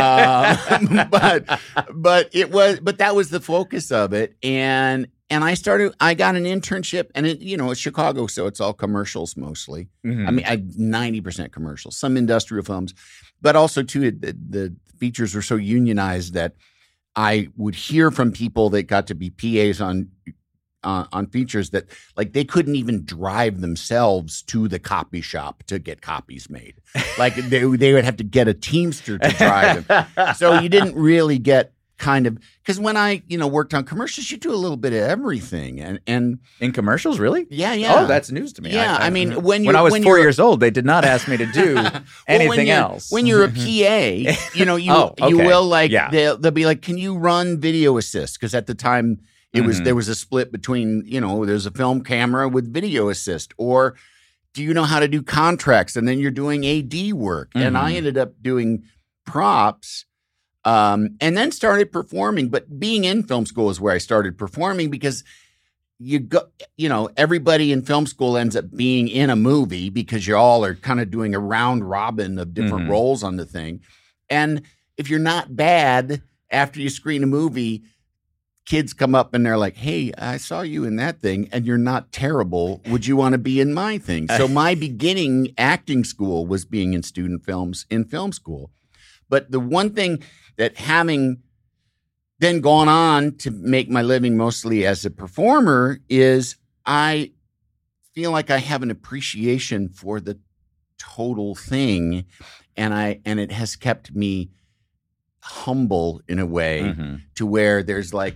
um, but but it was but that was the focus of it, and and I started. I got an internship, and it you know it's Chicago, so it's all commercials mostly. Mhm. I mean, I ninety percent commercials, some industrial films, but also too the, the features were so unionized that I would hear from people that got to be P As on. Uh, on features that like they couldn't even drive themselves to the copy shop to get copies made. Like they they would have to get a Teamster to drive them. So you didn't really get kind of because when I you know worked on commercials, you do a little bit of everything and and In commercials, really? yeah yeah Oh, that's news to me. yeah. I, mean when you when I was when 4 you're- years old, they did not ask me to do Well, anything when you're- else. When you're a P A, you know, you Oh, you okay. will like Yeah. they'll they'll be like, can you run video assist? Because at the time it was Mhm. there was a split between you know there's a film camera with video assist, or do you know how to do contracts? And then you're doing A D work, and I Mhm. ended up doing props. Um, and then started performing, but being in film school is where I started performing because you go, you know, everybody in film school ends up being in a movie because you all are kind of doing a round robin of different Mhm. roles on the thing. And if you're not bad after you screen a movie, kids come up and they're like, "Hey, I saw you in that thing and you're not terrible. Would you want to be in my thing?" So my beginning acting school was being in student films in film school. But the one thing that having then gone on to make my living mostly as a performer is I feel like I have an appreciation for the total thing, and I and it has kept me humble in a way Mhm. to where there's like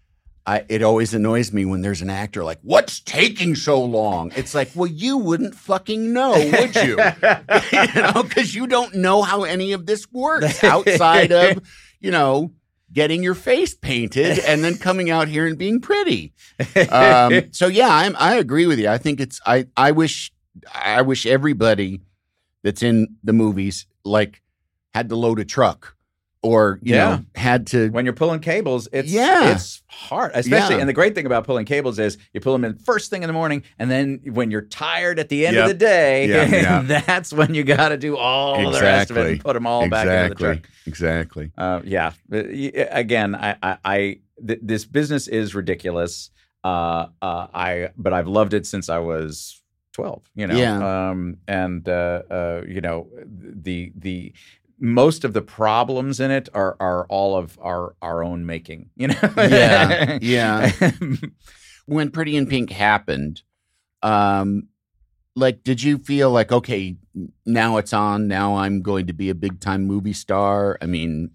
I it always annoys me when there's an actor like, "What's taking so long?" It's like, well, you wouldn't fucking know, would you? You know, because you don't know how any of this works outside of, you know, getting your face painted and then coming out here and being pretty. Um, so yeah, I'm, I agree with you. I think it's I I wish I wish everybody that's in the movies like had to load a truck or you Yeah. know had to When you're pulling cables, it's Yeah. it's hard. Especially, Yeah. and the great thing about pulling cables is you pull them in first thing in the morning, and then when you're tired at the end Yep. of the day, Yeah, yeah. that's when you got to do all the rest of it and put them all back into the truck. Exactly. Uh, yeah. But, y- Again, I, I, I th- this business is ridiculous. Uh, uh, I, but I've loved it since I was twelve. You know. Yeah. Um, and uh, uh, you know, the the most of the problems in it are are all of our our own making. You know. Yeah. Yeah. When Pretty in Pink happened, um, like, did you feel like, okay, now it's on, now I'm going to be a big time movie star? I mean,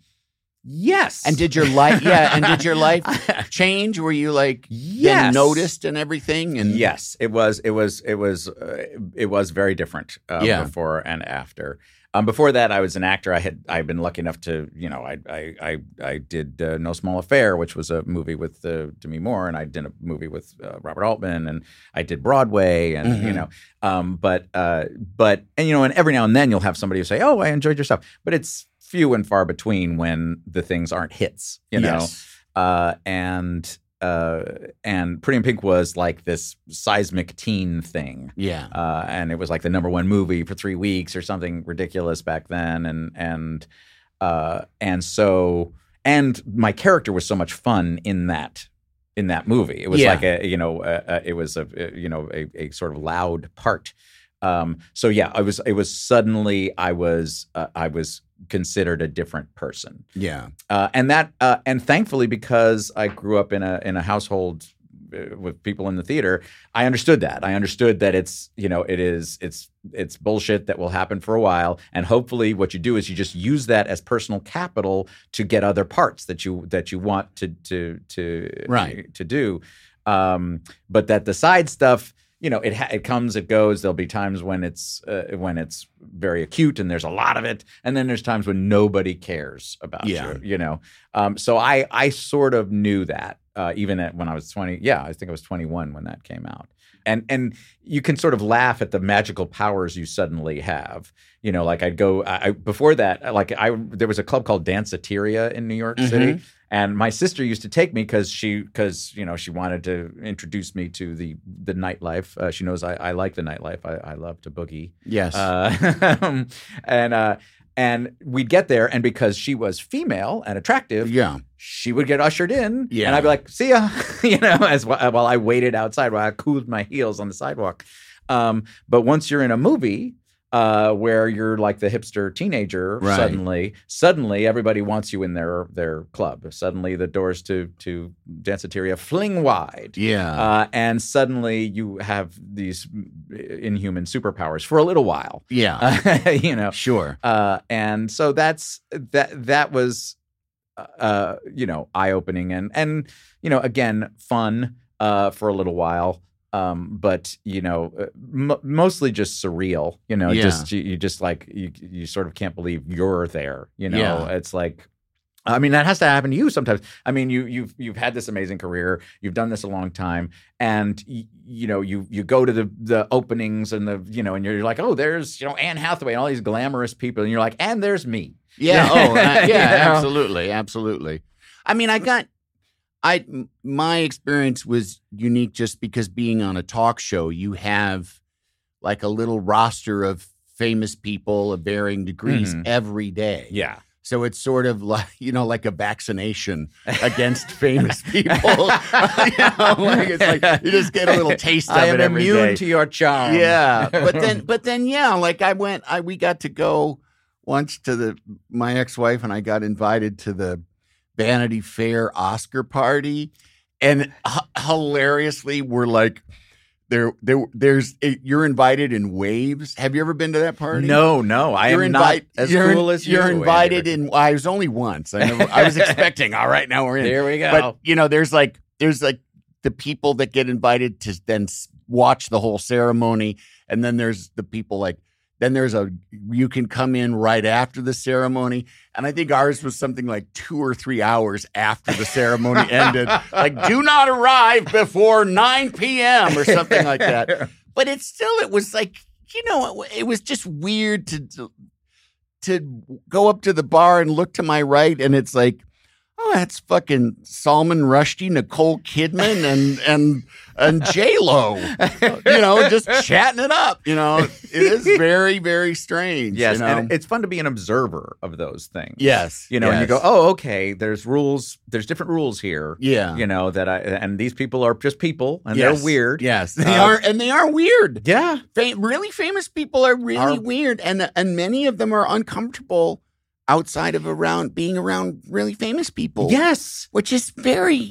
yes. and did your life, yeah, and did your life change? Were you like, yes. then noticed and everything? And yes, it was, it was, it was, uh, it was very different uh, Yeah. before and after. Um, before that, I was an actor. I had I'd been lucky enough to, you know, I I I, I did uh, No Small Affair, which was a movie with uh, Demi Moore, and I did a movie with uh, Robert Altman, and I did Broadway, and Mhm. you know, um, but uh, but and you know, and every now and then you'll have somebody who say, "Oh, I enjoyed your stuff," but it's few and far between when the things aren't hits, you know, Yes. uh, and. Uh, and Pretty in Pink was like this seismic teen thing. yeah. Uh, and it was like the number one movie for three weeks or something ridiculous back then, and and uh, and so and my character was so much fun in that in that movie. It was Yeah. like a you know uh, uh, it was a uh, you know a, a sort of loud part. Um, so yeah, I was it was suddenly I was uh, I was considered a different person. Yeah. Uh, and that, uh, and thankfully, because I grew up in a in a household uh, with people in the theater, I understood that. I understood that it's you know it is it's it's bullshit that will happen for a while, and hopefully, what you do is you just use that as personal capital to get other parts that you that you want to to to Right. to do. Um, but that the side stuff. You know, it ha- it comes, it goes. There'll be times when it's uh, when it's very acute and there's a lot of it, and then there's times when nobody cares about Yeah. you. You know, um, so I I sort of knew that uh, even at, when I was twenty. Yeah, I think I was twenty-one when that came out, and and you can sort of laugh at the magical powers you suddenly have. You know, like I'd go I, I- before that, like I there was a club called Danceteria in New York Mhm. City. And my sister used to take me because she, because you know, she wanted to introduce me to the the nightlife. Uh, she knows I, I like the nightlife. I, I love to boogie. Yes. Uh, and uh, and we'd get there, and because she was female and attractive, yeah. she would get ushered in, Yeah. and I'd be like, "See ya," you know, as while, while I waited outside while I cooled my heels on the sidewalk. Um, but once you're in a movie. Uh, where you're like the hipster teenager, Right. suddenly, suddenly everybody wants you in their their club. Suddenly, the doors to to Danceteria fling wide, Yeah. uh, and suddenly you have these inhuman superpowers for a little while. yeah. Uh, you know, Sure. uh, and so that's that. That was, uh, you know, eye opening and and you know, again, fun uh, for a little while. Um, but you know, uh, m- mostly just surreal. You know, Yeah. just you, you just like you you sort of can't believe you're there. You know, Yeah. it's like. I mean, that has to happen to you sometimes. I mean, you you've you've had this amazing career. You've done this a long time, and y- you know, you you go to the the openings and the you know, and you're like, oh, there's you know Anne Hathaway and all these glamorous people, and you're like, and there's me. Yeah. Oh, uh, yeah. You know? Absolutely. Absolutely. I mean, I got. I m- my experience was unique just because being on a talk show, you have like a little roster of famous people of varying degrees Mhm. every day. Yeah. So it's sort of like, you know, like a vaccination against famous people. you know, like it's like you just get a little taste of I it am every immune day. to your charm. Yeah, but then, but then, yeah, like I went, I we got to go once to the my ex-wife and I got invited to the Vanity Fair Oscar party, and h- hilariously, we're like, there, there, there's you're invited in waves. Have you ever been to that party? No, no, I You're am invite- not as you're, cool as you. You're invited Andy. in. I was only once. I, never, I was expecting. All right, now we're in. There we go. But you know, there's like there's like the people that get invited to then s- watch the whole ceremony, and then there's the people like then there's a you can come in right after the ceremony, and I think ours was something like two or three hours after the ceremony ended. Like, do not arrive before nine p.m. or something like that. But it's still it was like you know it, it was just weird to. to to go up to the bar and look to my right, and it's like, oh, that's fucking Salman Rushdie, Nicole Kidman, and and and J Lo, you know, just chatting it up. You know, it is very very strange. Yes, you know? and it's fun to be an observer of those things. yes, You know, and you yes. go, oh, okay, there's rules, there's different rules here. yeah, You know, that I, and these people are just people and Yes. they're weird. Yes, they Uh, are, and they are weird. Yeah. Fa- really famous people are really Are- weird, and and many of them are uncomfortable outside of around being around really famous people. Yes. which is very.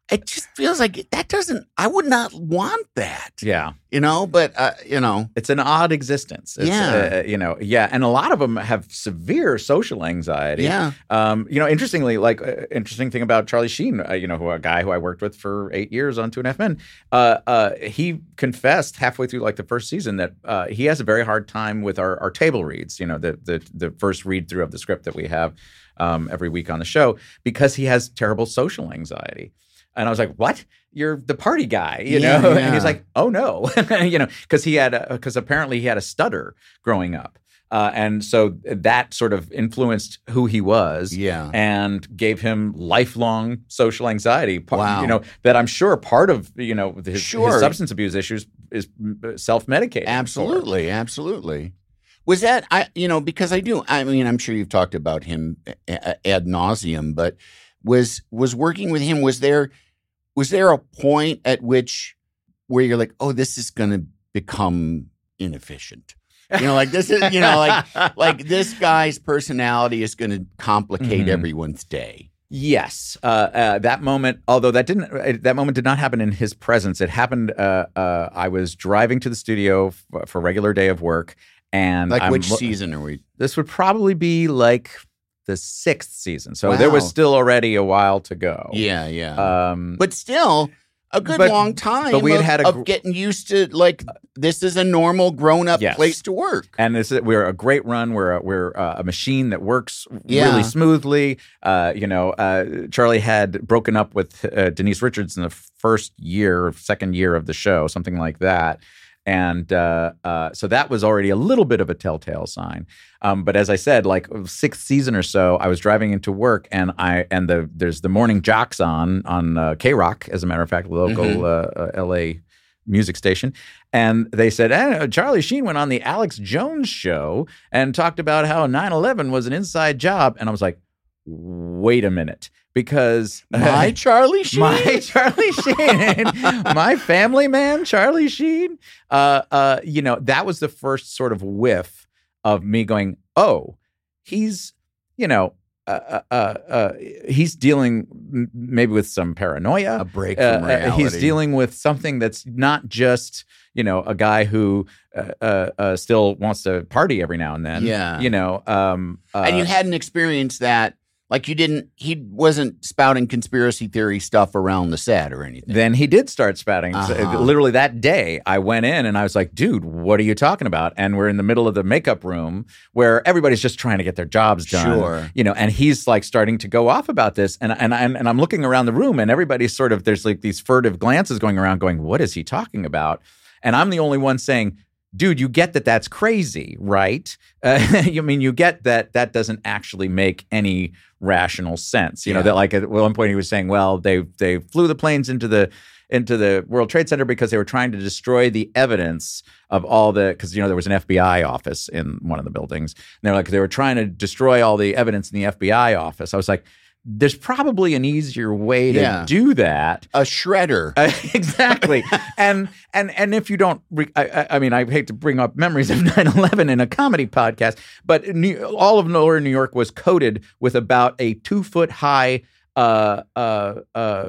it just feels like that doesn't, I would not want that. Yeah. You know, but, uh, you know. It's an odd existence. It's, Yeah. Uh, you know, yeah. And a lot of them have severe social anxiety. Yeah. Um, you know, interestingly, like, uh, interesting thing about Charlie Sheen, uh, you know, who a guy who I worked with for eight years on Two and a Half Men, uh, uh, he confessed halfway through like the first season that uh, he has a very hard time with our, our table reads, you know, the, the, the first read through of the script that we have um, every week on the show, because he has terrible social anxiety. And I was like, what? You're the party guy, you Yeah, know? yeah. And he's like, oh, no, you know, because he had because apparently he had a stutter growing up. Uh, and so that sort of influenced who he was Yeah. and gave him lifelong social anxiety. Pa- Wow. You know, that I'm sure part of, you know, his, Sure. his substance abuse issues is self-medicating. Absolutely, absolutely. Was that I? You know, because I do. I mean, I'm sure you've talked about him a- ad nauseum, but was was working with him. Was there was there a point at which where you're like, oh, this is going to become inefficient? You know, like this is, you know, like like this guy's personality is going to complicate Mhm. everyone's day. Yes, uh, uh, that moment. Although that didn't, uh, that moment did not happen in his presence. It happened. Uh, uh, I was driving to the studio f- for a regular day of work, and Like I'm which lo- season are we? This would probably be like the sixth season. So there was Wow. still already a while to go. Yeah, yeah. Um, But still, a good But- long time but we had of, had a of gr- getting used to, like, this is a normal grown-up Yes. place to work. And this is, we're a great run. We're a, we're a, a machine that works Yeah. really smoothly. Uh, you know, uh, Charlie had broken up with uh, Denise Richards in the first year, second year of the show, something like that. And uh, uh, so that was already a little bit of a telltale sign. Um, but as I said, like sixth season or so, I was driving into work, and I and the there's the morning jocks on on uh, K Rock, as a matter of fact, local Mhm. uh, uh, L A music station, and they said, eh, Charlie Sheen went on the Alex Jones show and talked about how nine eleven was an inside job, and I was like, wait a minute, because My Charlie Sheen? my Charlie Sheen, my family man, Charlie Sheen. Uh, uh, you know, that was the first sort of whiff of me going, oh, he's, you know, uh, uh, uh, he's dealing m- maybe with some paranoia. A break Uh, from uh, reality. he's dealing with something that's not just, you know, a guy who uh, uh, uh, still wants to party every now and then. Yeah. You know. Um, uh, and you hadn't experienced that. Like, you didn't, he wasn't spouting conspiracy theory stuff around the set or anything. Then he did start spouting. So, Uh-huh. literally that day, I went in and I was like, dude, what are you talking about? And we're in the middle of the makeup room where everybody's just trying to get their jobs done. Sure. You know, and he's like starting to go off about this. And, and, and, and I'm looking around the room, and everybody's sort of, there's like these furtive glances going around going, what is he talking about? And I'm the only one saying, dude, you get that that's crazy, right? Uh, I mean, you get that that doesn't actually make any rational sense. You know, Yeah. that like at one point he was saying, well, they they flew the planes into the into the World Trade Center because they were trying to destroy the evidence of all the, because, you know, there was an F B I office in one of the buildings. And they're like, they were trying to destroy all the evidence in the F B I office. I was like, there's probably an easier way to Yeah. do that. A shredder. Uh, exactly. and and and if you don't, re- I, I- I mean, I hate to bring up memories of nine eleven in a comedy podcast, but New, all of lower New York was coated with about a two foot high uh, uh, uh,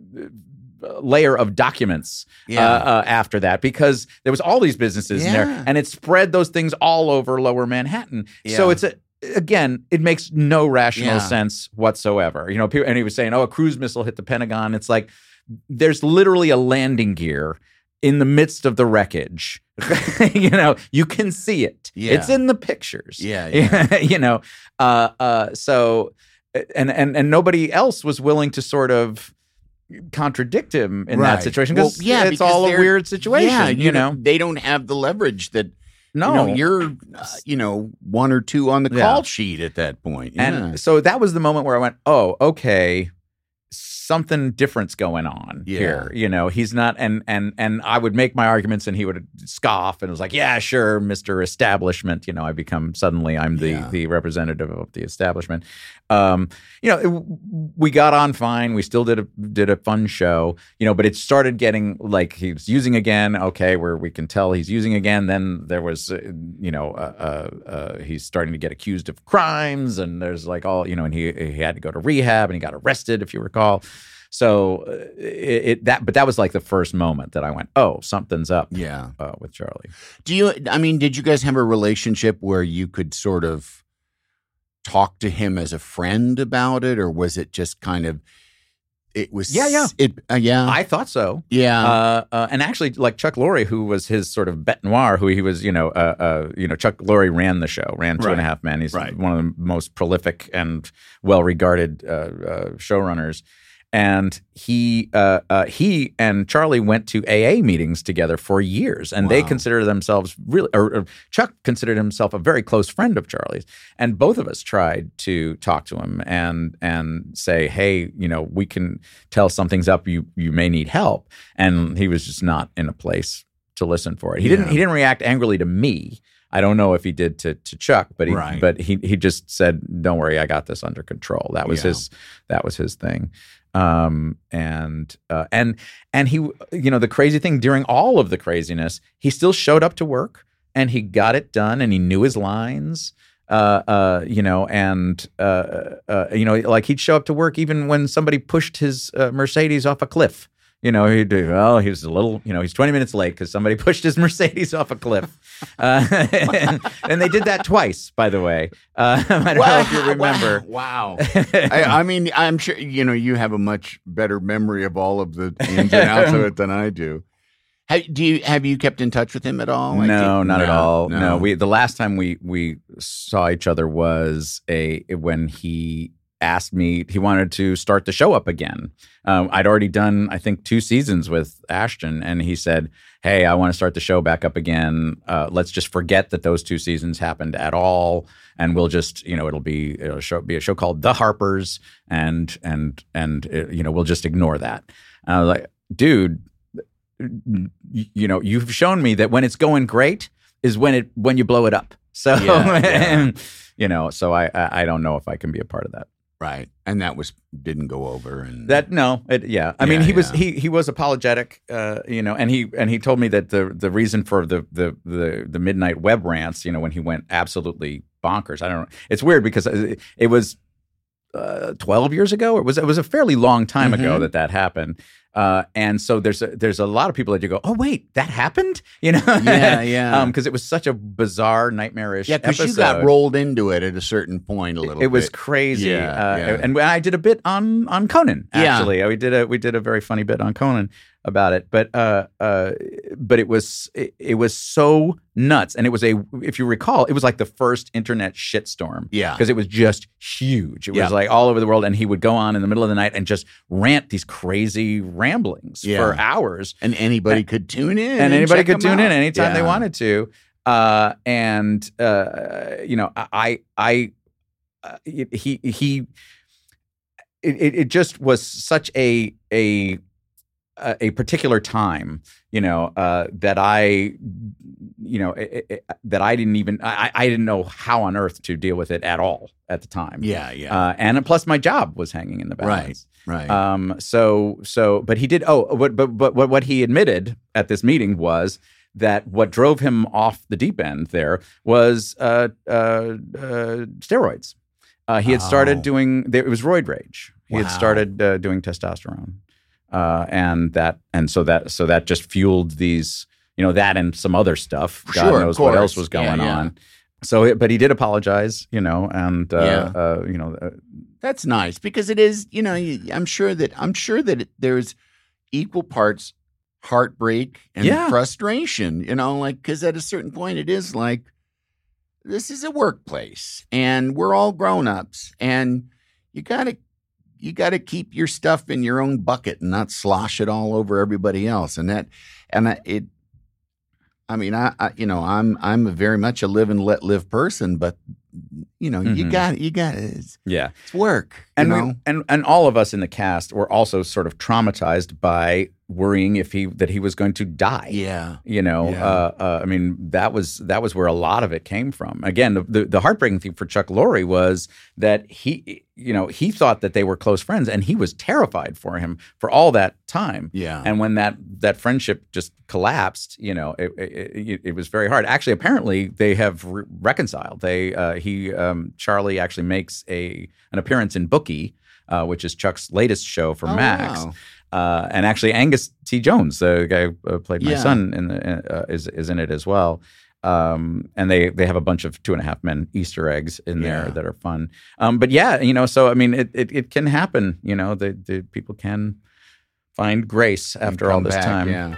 layer of documents Yeah. uh, uh, after that, because there was all these businesses in Yeah. there, and it spread those things all over lower Manhattan. So Yeah. it's a Again, it makes no rational Yeah. sense whatsoever. You know, pe- and he was saying, "Oh, a cruise missile hit the Pentagon." It's like there's literally a landing gear in the midst of the wreckage. You know, you can see it. Yeah. It's in the pictures. Yeah, yeah. You know, uh, uh, so and and and nobody else was willing to sort of contradict him in Right. that situation, Well, because yeah, it's because all a they're- weird situation. Yeah, you know, they don't have the leverage that, no, you know, you're, uh, you know, one or two on the Yeah. call sheet at that point. Yeah. And so that was the moment where I went, oh, okay, something different's going on Yeah. here. You know, he's not, and and and I would make my arguments, and he would scoff, and it was like, yeah, sure, Mister Establishment. You know, I become suddenly I'm the Yeah. the representative of the establishment. Um, you know, it, we got on fine. We still did a did a fun show. You know, but it started getting like he was using again. Okay, where we can tell he's using again. Then there was, uh, you know, uh, uh, uh, he's starting to get accused of crimes, and there's like all, you know, and he he had to go to rehab, and he got arrested, if you recall. So uh, it, it that, but that was like the first moment that I went, oh, something's up. Yeah. Uh, with Charlie. Do you? I mean, did you guys have a relationship where you could sort of talk to him as a friend about it, or was it just kind of? It was. Yeah, yeah, it. Uh, yeah, I thought so. Yeah, uh, uh, and actually, like Chuck Lorre, who was his sort of bête noir, who he was, you know, uh, uh, you know, Chuck Lorre ran the show, ran Two Right. and a Half Men. He's Right. one of the most prolific and well-regarded uh, uh, showrunners. And he, uh, uh, he and Charlie went to A A meetings together for years, and they Wow. consider themselves really. Or, or Chuck considered himself a very close friend of Charlie's, and both of us tried to talk to him and and say, "Hey, you know, we can tell something's up. You you may need help." And he was just not in a place to listen for it. He didn't. Yeah. He didn't react angrily to me. I don't know if he did to, to Chuck, but he Right. but he he just said, "Don't worry, I got this under control." That was Yeah. his that was his thing. Um, and uh, and and he, you know, the crazy thing during all of the craziness, he still showed up to work and he got it done and he knew his lines. Uh, uh, you know, and uh, uh, you know, like he'd show up to work even when somebody pushed his uh, Mercedes off a cliff. You know, he'd do, well, he was a little, you know, he's twenty minutes late because somebody pushed his Mercedes off a cliff. Uh, and, and they did that twice, by the way. Uh, I don't know if you remember. Wow. wow. I, I mean, I'm sure, you know, you have a much better memory of all of the ins and outs of it than I do. Have, do you, have you kept in touch with him at all? Like, No, did- not at no, all. No. No, we the last time we we saw each other was a when he asked me he wanted to start the show up again. Um, I'd already done I think two seasons with Ashton, and he said, "Hey, I want to start the show back up again. Uh, let's just forget that those two seasons happened at all, and we'll just you know it'll be it'll show, be a show called The Harpers, and and and uh, you know we'll just ignore that." And I was like, "Dude, you know you've shown me that when it's going great is when it when you blow it up." So Yeah, yeah. you know, so I, I I don't know if I can be a part of that. Right. And that was, didn't go over. And That no, it, yeah. I mean, Yeah, he was yeah. he he was apologetic, uh, you know, and he and he told me that the the reason for the the the the midnight web rants, you know, when he went absolutely bonkers. I don't know. It's weird because it, it was uh, twelve years ago. It was it was a fairly long time ago Mhm. that that happened. Uh, and so there's a, there's a lot of people that you go, oh wait, that happened, you know? Yeah, yeah. Um, because it was such a bizarre, nightmarish. yeah, because you got rolled into it at a certain point a little It was bit. crazy, Yeah, uh, yeah. and I did a bit on on Conan. Yeah. Actually, we did a we did a very funny bit on Conan about it. But uh, uh, but it was it, it was so nuts, and it was a if you recall, it was like the first internet shitstorm. Yeah. because it was just huge. It Yeah. was like all over the world, and he would go on in the middle of the night and just rant these crazy ramblings Yeah. for hours. And anybody could tune in. And anybody check could them tune in out. anytime they Yeah. wanted to. Uh, and uh, you know, I, I, uh, he, he, it, it just was such a a a particular time, you know, uh, that I, you know, it, it, that I didn't even, I, I didn't know how on earth to deal with it at all at the time. Yeah, yeah. Uh, and plus, my job was hanging in the balance. Right. Um, so, so, but he did. Oh, but, but, but what, what he admitted at this meeting was that what drove him off the deep end there was uh, uh, uh, steroids. Uh, he had started Oh. doing. It was roid rage. He Wow. had started uh, doing testosterone, uh, and that, and so that, so that just fueled these. You know, that and some other stuff. God Sure, of knows what else course. was going Yeah, yeah. on. So, it- but he did apologize. You know, and uh, Yeah. uh, you know. Uh, That's nice because it is, you know, you- I'm sure that I'm sure that it, there's equal parts heartbreak and Yeah. frustration, you know, like because at a certain point it is like this is a workplace and we're all grown-ups and you got to you got to keep your stuff in your own bucket and not slosh it all over everybody else and that and I- it I mean, I, I, you know, I'm, I'm very much a live and let live person, but you know, you Mhm. got, you got, it's, yeah. it's work, you And know. we, and and all of us in the cast were also sort of traumatized by worrying if he that he was going to die. Yeah, You know, Yeah. uh, uh, I mean, that was that was where a lot of it came from. Again, the, the the heartbreaking thing for Chuck Lorre was that he, you know, he thought that they were close friends, and he was terrified for him for all that time. yeah, And when that that friendship just collapsed, you know, it it, it, it was very hard. Actually, apparently, they have re- reconciled. They uh, he um, Charlie actually makes a an appearance in Bookie. uh, which is Chuck's latest show for Oh, Max. wow. Uh, and actually, Angus T. Jones, the guy who uh, played my Yeah. son, in the, uh, is is in it as well. Um, and they they have a bunch of Two and a Half Men Easter eggs in Yeah. there that are fun. Um, but yeah, you know, so I mean, it it, it can happen. You know, the, the people can find grace after all Come this back, time. Yeah.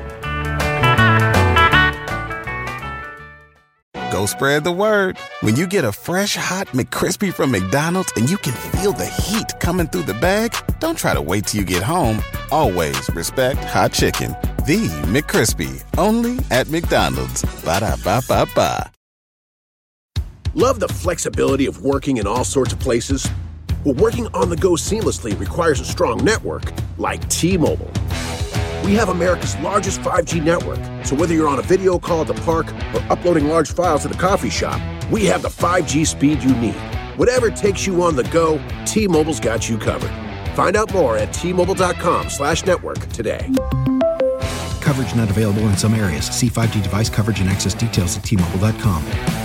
Go spread the word. When you get a fresh hot McCrispy from McDonald's and you can feel the heat coming through the bag, don't try to wait till you get home. Always respect hot chicken. The McCrispy, only at McDonald's. Ba-da-ba-ba-ba. Love the flexibility of working in all sorts of places? Well, working on the go seamlessly requires a strong network like T-Mobile. We have America's largest five G network, so whether you're on a video call at the park or uploading large files at the coffee shop, we have the five G speed you need. Whatever takes you on the go, T-Mobile's got you covered. Find out more at T-Mobile.com slash network today. Coverage not available in some areas. See five G device coverage and access details at T Mobile dot com.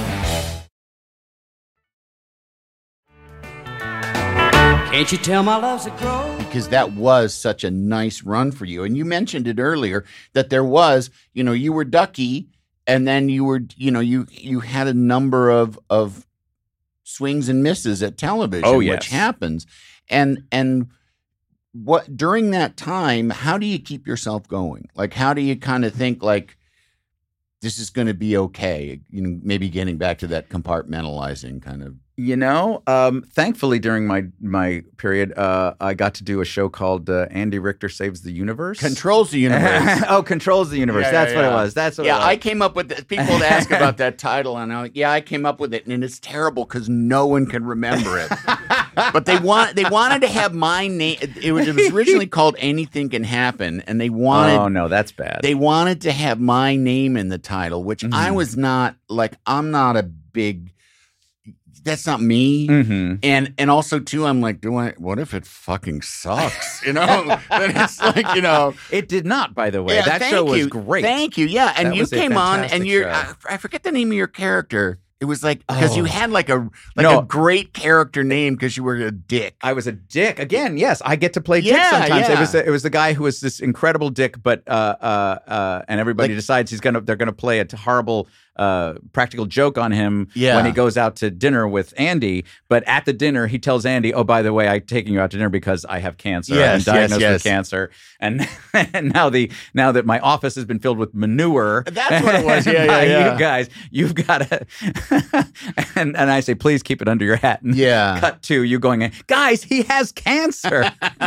Can't you tell my love's a grow? Because that was such a nice run for you. And you mentioned it earlier that there was, you know, you were Ducky, and then you were, you know, you you had a number of of swings and misses at television, Oh, yes. which happens. And and what during that time, how do you keep yourself going? Like, how do you kind of think like this is going to be okay? You know, maybe getting back to that compartmentalizing kind of. You know, um, thankfully during my my period, uh, I got to do a show called uh, Andy Richter Saves the Universe. Controls the universe. oh, Controls the Universe. Yeah, That's yeah, what yeah. it was. That's what Yeah, it was. I came up with it. People would ask about that title, and I'm like, yeah, I came up with it, and it's terrible because no one can remember it. But they want they wanted to have my name. It was, it was originally called Anything Can Happen, and they wanted Oh no, that's bad. they wanted to have my name in the title, which I Mhm. was not like. I'm not a big. That's not me. hmm And and also too, I'm like, do I? What if it fucking sucks? You know, then it's like, you know. It did not, by the way. Yeah, that thank show was you. great. Thank you. Yeah, and That you was a came on, fantastic and you're. show. I, I forget the name of your character. It was like because you Oh. had like a like No. a great character name because you were a dick. I was a dick again. Yes, I get to play dick Yeah, sometimes. yeah. It was it was the guy who was this incredible dick, but uh, uh, uh, and everybody Like- decides he's gonna they're gonna play a t- horrible uh, practical joke on him Yeah. when he goes out to dinner with Andy. But at the dinner, he tells Andy, "Oh, by the way, I'm taking you out to dinner because I have cancer. Yes, I'm yes, diagnosed yes. with cancer, and, and now the now that my office has been filled with manure, That's what it was. Yeah, yeah, by yeah. You guys, you've got to." and and I say, "Please keep it under your hat." And Yeah. cut to you going, guys, he has cancer.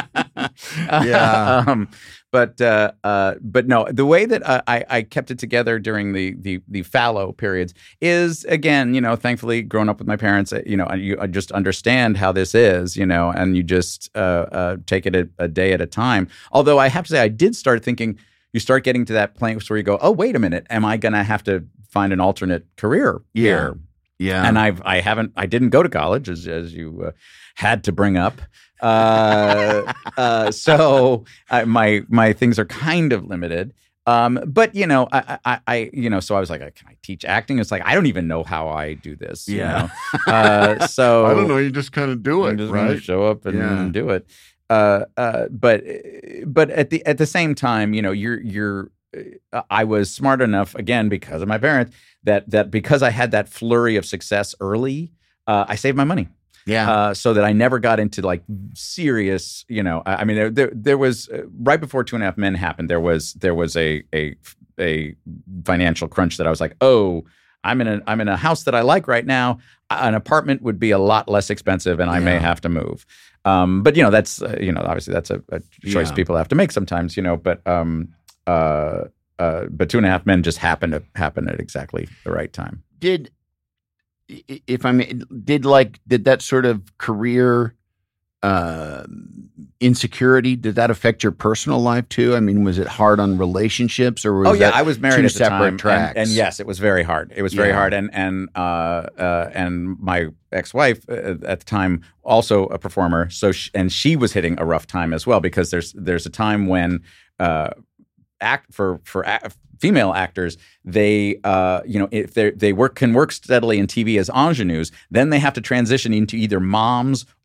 Yeah. um, but uh, uh, but no, the way that uh, I, I kept it together during the, the the fallow periods is, again, you know, thankfully growing up with my parents, uh, you know, you I just understand how this is, you know, and you just uh, uh, take it a, a day at a time. Although I have to say, I did start thinking, you start getting to that place where you go, oh, wait a minute, am I going to have to find an alternate career here? Yeah, And I've I haven't I didn't go to college as as you uh, had to bring up, uh, uh, so I, my my things are kind of limited. Um, but you know I, I I you know so I was like, can I teach acting? It's like I don't even know how I do this. You Yeah. know? uh, so I don't know. You just kind of do I'm it, just gonna right? show up and, Yeah. and do it. Uh, uh, but but at the at the same time, you know, you're you're. uh, I was smart enough, again, because of my parents, that that because I had that flurry of success early, uh, I saved my money. Yeah, Uh, so that I never got into like serious, you know. I, I mean, there, there there was uh, right before Two and a Half Men happened. There was there was a a a financial crunch that I was like, oh, I'm in a I'm in a house that I like right now. An apartment would be a lot less expensive, and I may Yeah. have to move. Um, but you know, that's uh, you know, obviously that's a, a choice Yeah. people have to make sometimes, you know. But um, uh, uh, but Two and a Half Men just happened to happen at exactly the right time. did i- if I may, did like did that sort of career uh, insecurity, did that affect your personal life too? I mean, was it hard on relationships, or was oh yeah, that I was married two at the separate time, and- tracks? And, yes, it was very hard. It was very Yeah. hard, and and uh, uh, and my ex-wife uh, at the time also a performer, so she, and she was hitting a rough time as well, because there's there's a time when uh, act for for a, female actors, they uh, you know, if they they work can work steadily in T V as ingenues, then they have to transition into either moms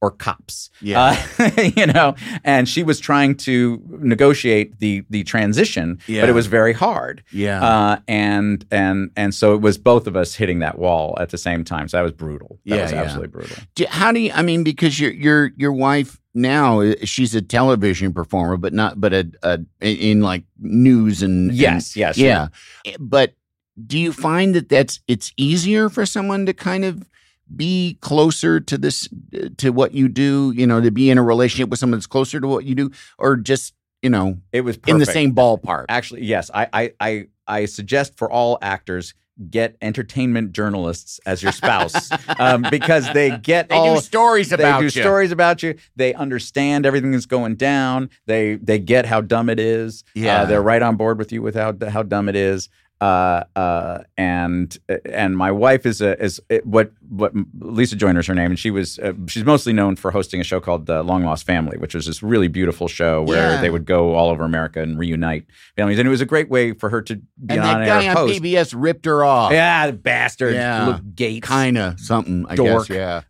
or cops. Yeah. Uh, you know, and she was trying to negotiate the the transition, Yeah. but it was very hard. Yeah. Uh, and and and so it was both of us hitting that wall at the same time. So that was brutal. That Yeah, was yeah. absolutely brutal. Do- How do you? I mean, because your your your wife now, uh, she's a television performer, but not but a, a in like news and Yes, and- yes, yeah. But do you find that that's it's easier for someone to kind of be closer to this to what you do? You know, to be in a relationship with someone that's closer to what you do, or just you know It was in the perfect. same ballpark? Actually, yes. I, I, I, I suggest for all actors, get entertainment journalists as your spouse um, because they get They all do stories they about do you. stories about you. They understand everything that's going down. They they get how dumb it is. Yeah. uh, they're right on board with you with how how dumb it is. Uh, uh, and and my wife is a is what what Lisa Joyner's her name, and she was uh, she's mostly known for hosting a show called uh, Long Lost Family, which was this really beautiful show where Yeah. they would go all over America and reunite families, and it was a great way for her to be And on that air guy on host. P B S ripped her off. Yeah, the bastard, Yeah. Luke Gates, Kind of something, I Dork. guess. Yeah.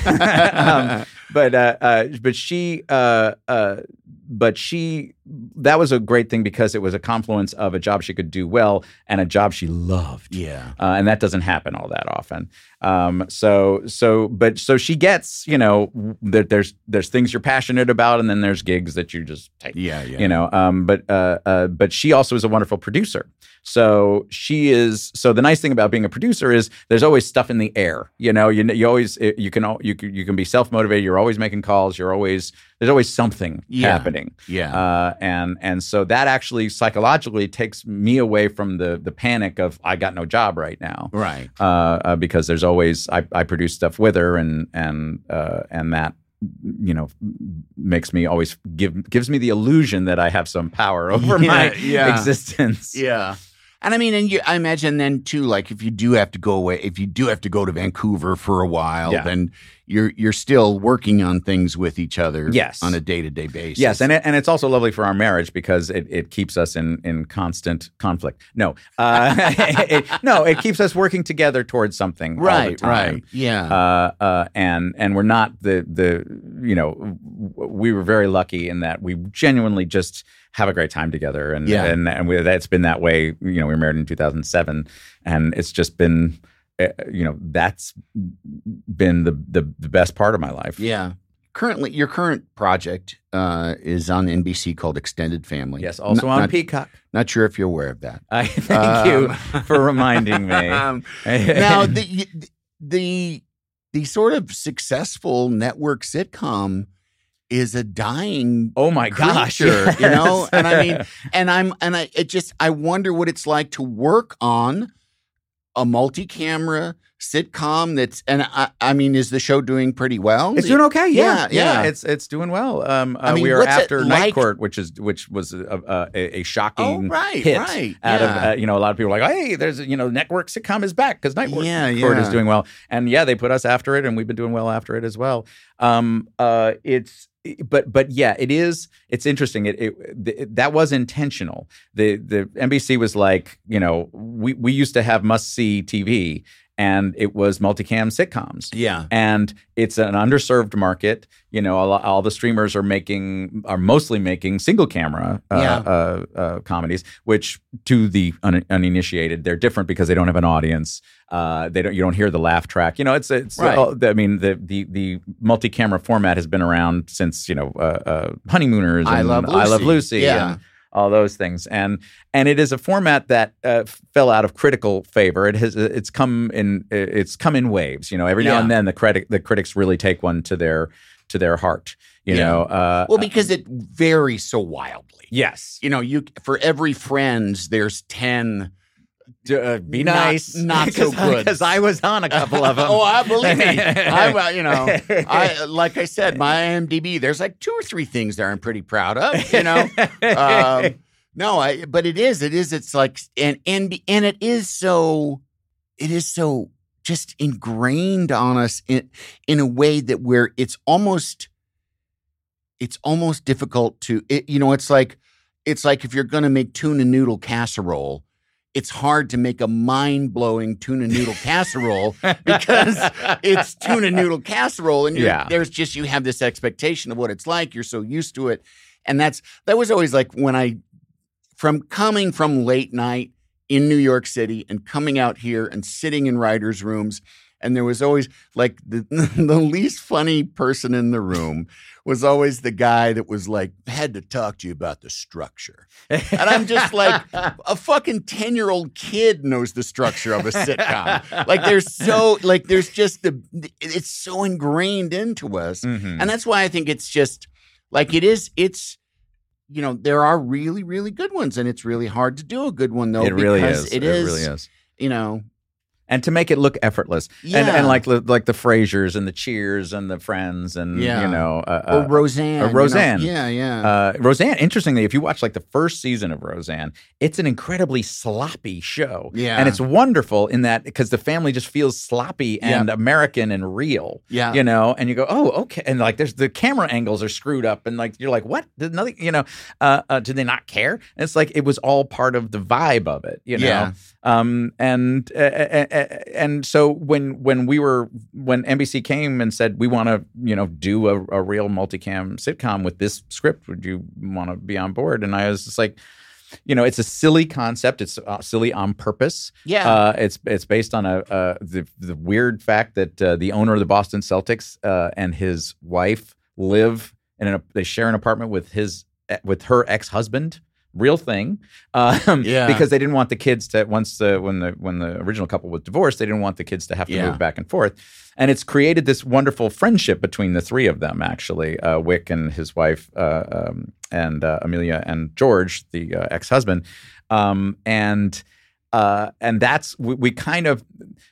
uh, um, but uh, uh, but she uh, uh, but she that was a great thing because it was a confluence of a job she could do well and a job she loved. Yeah. Uh, and that doesn't happen all that often. Um, so so but so she gets, you know, that there's there's things you're passionate about, and then there's gigs that you just take. Yeah, yeah. You know, um, but uh, uh, but she also is a wonderful producer. So she is. So the nice thing about being a producer is there's always stuff in the air. You know, you you always you can you can, you can be self motivated. You're always making calls. You're always there's always something Yeah. happening. Yeah. Uh, and and so that actually psychologically takes me away from the the panic of I got no job right now. Right. Uh, uh, because there's always I, I produce stuff with her, and and uh, and that you know makes me always give gives me the illusion that I have some power over Yeah, my yeah. existence. Yeah. And I mean, and you, I imagine then too, like if you do have to go away, if you do have to go to Vancouver for a while, Yeah. then you're you're still working on things with each other, Yes. on a day to day basis. Yes, and it, and it's also lovely for our marriage because it, it keeps us in, in constant conflict. No, uh, it, no, it keeps us working together towards something. all the right, time. right, yeah, Uh, uh, and and we're not the the you know w- we were very lucky in that we genuinely just have a great time together, and Yeah. and and we, that's been that way. You know, we were married in two thousand seven, and it's just been. Uh, you know, that's been the, the the best part of my life. yeah. Currently, your current project uh, is on N B C called Extended Family. Yes, also Not- on not, Peacock. Not sure if you're aware of that. I thank Um, you for reminding me. Um, now, the, the the sort of successful network sitcom is a dying oh my gosh, creature, you know? yes. And I mean, and I'm, and I, it just, I wonder what it's like to work on a multi-camera sitcom that's, and I, I mean, is the show doing pretty well? It's doing okay. Yeah, Yeah, yeah. It's it's doing well. Um, uh, I mean, we are what's it after Night like- Court, which is which was a, a, a shocking Oh, right, hit. right, Out yeah. of uh, you know, a lot of people are like, hey, there's you know, network sitcom is back because Night Court Yeah, Court is yeah. doing well, and yeah, they put us after it, and we've been doing well after it as well. Um, uh, it's. But but yeah, it is. It's interesting. It, it, it that was intentional. The the N B C was like, you know, we we used to have must see T V, and it was multicam sitcoms. Yeah. And it's an underserved market. You know, all, all the streamers are making are mostly making single camera uh, Yeah. uh, uh, comedies, which to the un, uninitiated, they're different because they don't have an audience. Uh, they don't. You don't hear the laugh track. You know, it's it's. Right. uh, I mean, the the the multi-camera format has been around since you know uh, uh, Honeymooners. I and Love I Love Lucy. Lucy. Yeah. And all those things, and and it is a format that uh, fell out of critical favor. It has it's come in it's come in waves. You know, every now Yeah. and then the critic the critics really take one to their to their heart. You Yeah. know, uh, Well, because it varies so wildly. yes, You know, you for every Friends, there's ten. uh, be Not- nice, not so good. because I was on a couple of them. Oh, I believe me. I, well, you know, I like I said, my I M D B. There's like two or three things there I'm pretty proud of. You know, um, no, I. But it is, it is. It's like, and and and it is so, it is so just ingrained on us in in a way that where it's almost, it's almost difficult to. It, you know, it's like, it's like if you're going to make tuna noodle casserole. it's hard to make a mind-blowing tuna noodle casserole because it's tuna noodle casserole, and you're, Yeah. there's just you have this expectation of what it's like. You're so used to it, and that's that was always like when I, from coming from late night in New York City and coming out here and sitting in writers' rooms, and there was always like the the least funny person in the room was always the guy that was like, had to talk to you about the structure. And I'm just like, a fucking ten-year-old kid knows the structure of a sitcom. Like there's so, like there's just the, it's so ingrained into us. Mhm. And that's why I think it's just, like it is, it's, you know, there are really, really good ones. And it's really hard to do a good one though. It really because is. It It is, really is. you know. And to make it look effortless, and Yeah. and like like the Frasers and the Cheers and the Friends and Yeah. you know uh, Or uh, Roseanne. or you know? Roseanne. Yeah, yeah. Uh, Roseanne, interestingly, if you watch like the first season of Roseanne, it's an incredibly sloppy show. Yeah. And it's wonderful in that because the family just feels sloppy and Yeah. American and real. Yeah. You know, and you go, oh, okay. And like there's the camera angles are screwed up and like you're like, what? Did nothing, you know, uh, uh, did they not care? And it's like it was all part of the vibe of it, you know? Yeah. Um, and uh, uh, uh, and so when when we were when N B C came and said we want to you know do a, a real multicam sitcom with this script, would you want to be on board? And I was just like, you know, it's a silly concept. It's uh, silly on purpose. Yeah. Uh, it's it's based on a uh, the the weird fact that uh, the owner of the Boston Celtics uh, and his wife live in an they share an apartment with his with her ex-husband. Real thing, um, Yeah. because they didn't want the kids to once the when the when the original couple was divorced, they didn't want the kids to have to Yeah. move back and forth, and it's created this wonderful friendship between the three of them. Actually, uh, Wick and his wife, uh, um, and uh, Amelia and George, the uh, ex-husband, um, and uh, and that's we, we kind of.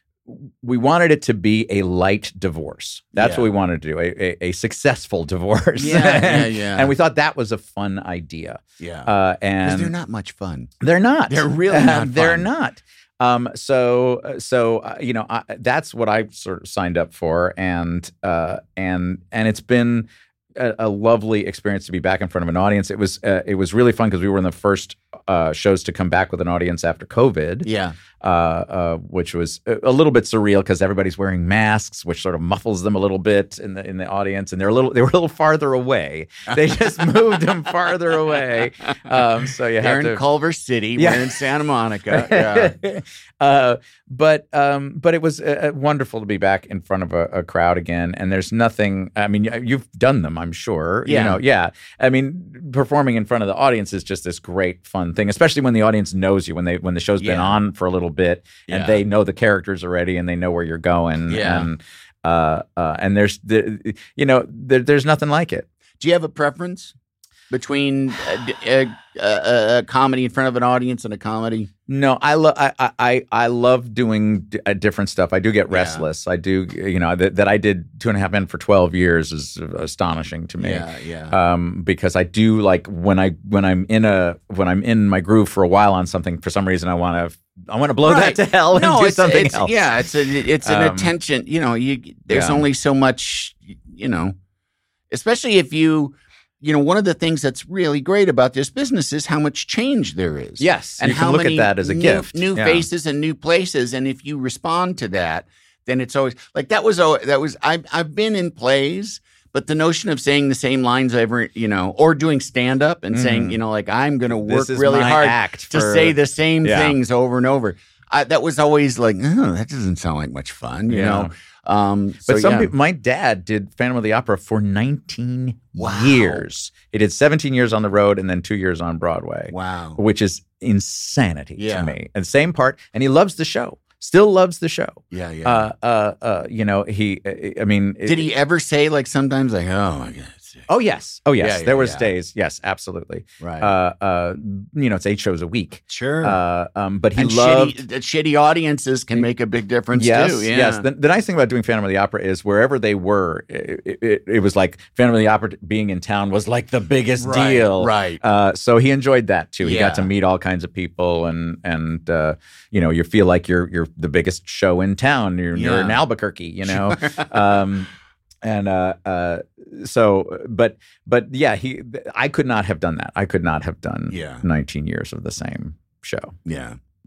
We wanted it to be a light divorce. That's Yeah. what we wanted to do, a, a, a successful divorce. Yeah, yeah, yeah. And we thought that was a fun idea. Yeah. Uh, Because and they're not much fun. they're not. They're really not They're fun. not. Um, so, so uh, you know, I, that's what I sort of signed up for, and uh, and and it's been a, a lovely experience to be back in front of an audience. It was uh, it was really fun because we were in the first uh, shows to come back with an audience after COVID. Yeah. Uh, uh, which was a, a little bit surreal because everybody's wearing masks, which sort of muffles them a little bit in the in the audience, and they're a little they were a little farther away. They just moved them farther away, um, so you They're have in to. Culver City. Yeah. We're in Santa Monica. Yeah. uh, but um, but it was uh, wonderful to be back in front of a, a crowd again. And there's nothing. I mean, you've done them, I'm sure. Yeah. You know, yeah. I mean, performing in front of the audience is just this great fun thing, especially when the audience knows you, when they when the show's been Yeah. on for a little bit, and Yeah. they know the characters already, and they know where you're going. Yeah. And uh, uh, and there's the, you know, there, there's nothing like it. Do you have a preference between a, a, a, a comedy in front of an audience and a comedy? No, I love I, I I love doing d- uh, different stuff. I do get Yeah. restless. I do, you know, that, that I did Two and a Half Men for twelve years is astonishing to me. Yeah, yeah. Um, because I do like when I when I'm in a when I'm in my groove for a while on something, for some reason I want to I want to blow Right. that to hell and no, do it's, something it's, else. Yeah, it's a, it's an Um, attention. You know, you there's yeah. only so much. You know, especially if you, you know, one of the things that's really great about this business is how much change there is. Yes, and you can how look at many that as a new, gift. new Yeah. faces and new places. And if you respond to that, then it's always like that was al- that was I've I've been in plays. But the notion of saying the same lines over, you know, or doing stand up and saying, you know, like I'm going to work This is really my hard act to for- say the same Yeah. things over and over. I, that was always like, oh, that doesn't sound like much fun, you Yeah. know. Um, so, But some yeah. people, my dad did Phantom of the Opera for nineteen Wow. years. He did seventeen years on the road and then two years on Broadway. Wow. Which is insanity Yeah. to me. And same part, and he loves the show. Still loves the show. Yeah, yeah. Uh, uh, uh, you know, he. I mean, Did he ever say like sometimes like, oh my god? Oh yes, oh yes. Yeah, yeah, there was yeah. days. Yes, absolutely. Right. Uh, uh, you know, it's eight shows a week. Sure. Uh, um, but he and loved. shitty, the shitty audiences can make a big difference Yes, too. Yeah. yes. The, the nice thing about doing Phantom of the Opera is wherever they were, it, it, it was like Phantom of the Opera being in town was like the biggest Right, deal. right. Uh, so he enjoyed that too. He Yeah. got to meet all kinds of people, and and uh, you know, you feel like you're you're the biggest show in town. You're, you're Yeah. in Albuquerque, you know. um, and uh, uh, so, but but yeah, he. I could not have done that. I could not have done Yeah. nineteen years of the same show. Yeah.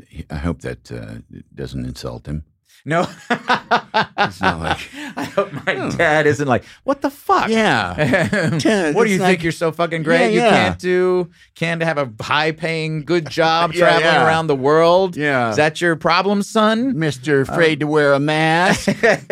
I hope that uh, doesn't insult him. No. It's not like, I hope my oh. dad isn't like, what the fuck? Yeah. What do you like, think? You're so fucking great. Yeah, you yeah. can't do, can't have a high paying, good job Yeah, traveling yeah. around the world. Yeah. Is that your problem, son? Mister Afraid to wear a mask.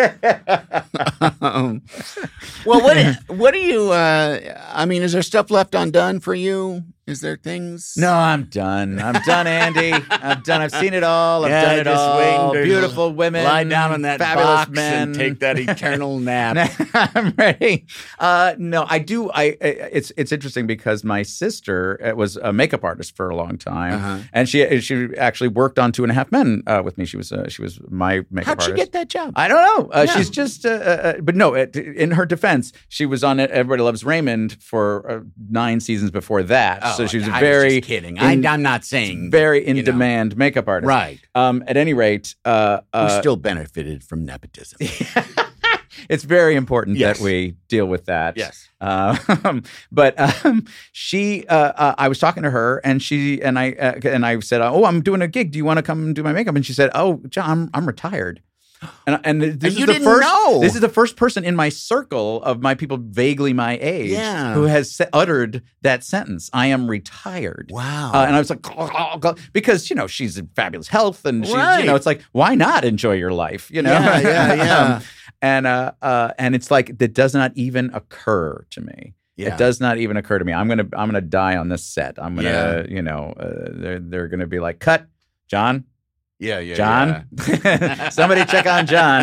um, well, what what do you? Uh, I mean, is there stuff left undone for you? Is there things? No, I'm done. I'm done, Andy. I'm done. I've seen it all. I've Yeah, done it just all. waiting to Beautiful women. Lie down on that fabulous box men. and take that eternal nap. I'm ready. Uh, no, I do. I, I it's it's interesting because my sister was a makeup artist for a long time, Uh-huh. and she she actually worked on Two and a Half Men uh, with me. She was uh, she was my makeup How'd artist. she get that job? I don't know. Uh, Yeah. She's just, uh, uh, but no. It, in her defense, she was on it. Everybody Loves Raymond for uh, nine seasons before that. Oh, so she was I very was just kidding. I, in- I'm not saying very in you know. demand makeup artist. Right. Um. At any rate, uh, Who uh, still benefited from nepotism. it's very important Yes. that we deal with that. Yes. Um, but um, she, uh, uh, I was talking to her, and she and I uh, and I said, "Oh, I'm doing a gig. Do you want to come do my makeup?" And she said, "Oh, John, I'm, I'm retired." And, and this And is you the didn't first. know. This is the first person in my circle of my people vaguely my age Yeah. who has sa- uttered that sentence. I am retired. Wow. Uh, and I was like, because you know she's in fabulous health, and she's Right. you know it's like why not enjoy your life? You know. Yeah, yeah, yeah. um, and uh, uh, and it's like that does not even occur to me. Yeah. It does not even occur to me. I'm gonna I'm gonna die on this set. I'm gonna Yeah. you know uh, they're they're gonna be like cut, John. Yeah, yeah, John, somebody check on John.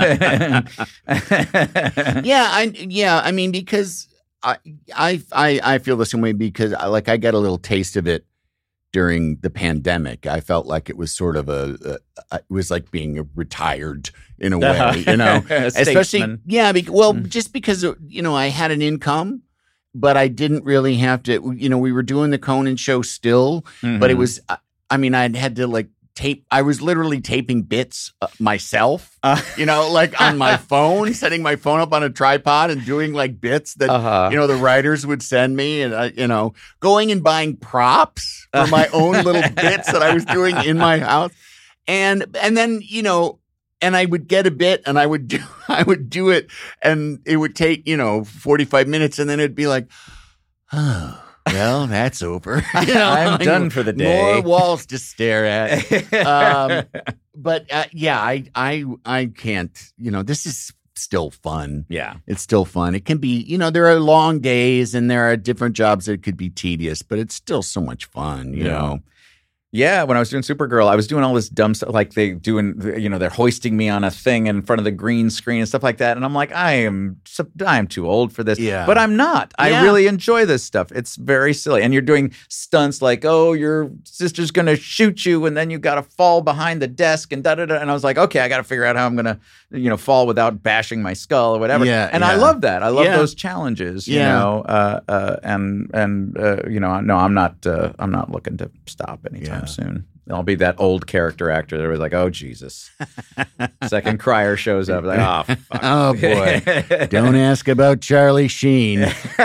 yeah, I yeah, I mean because I I I I feel the same way because I, like I got a little taste of it during the pandemic. I felt like it was sort of a, a it was like being retired in a way, you know, A especially statesman. yeah, be, well, Mm. just because you know I had an income. But I didn't really have to, you know, we were doing the Conan show still, but it Mhm. was, I- I mean, I'd had to like tape, I was literally taping bits uh, myself, Uh, you know, like on my phone, setting my phone up on a tripod and doing like bits that, uh-huh. you know, the writers would send me and, I, you know, going and buying props for my own little bits that I was doing in my house. And, and then, you know, and I would get a bit and I would do, I would do it and it would take, you know, forty-five minutes and then it'd be like, oh, well, that's over. You know, I'm like, done for the day. More walls to stare at. Um, but uh, yeah, I, I, I can't, you know, this is still fun. yeah. It's still fun. It can be, you know, there are long days and there are different jobs that could be tedious, but it's still so much fun, you Yeah. know. Yeah, when I was doing Supergirl, I was doing all this dumb stuff, like they doing, you know, they're hoisting me on a thing in front of the green screen and stuff like that, and I'm like, I am, so- I am too old for this. Yeah. But I'm not. I Yeah. really enjoy this stuff. It's very silly, and you're doing stunts like, oh, your sister's gonna shoot you, and then you got to fall behind the desk, and da da da. And I was like, okay, I got to figure out how I'm gonna, you know, fall without bashing my skull or whatever. Yeah, and I yeah. love that. I love Yeah. those challenges. You Yeah. know, uh, uh, and and uh, you know, no, I'm not. Uh, I'm not looking to stop anytime Yeah. soon. I'll be that old character actor that was like, oh, Jesus. Second Crier shows up. Like, oh, fuck. Oh, boy. Don't ask about Charlie Sheen.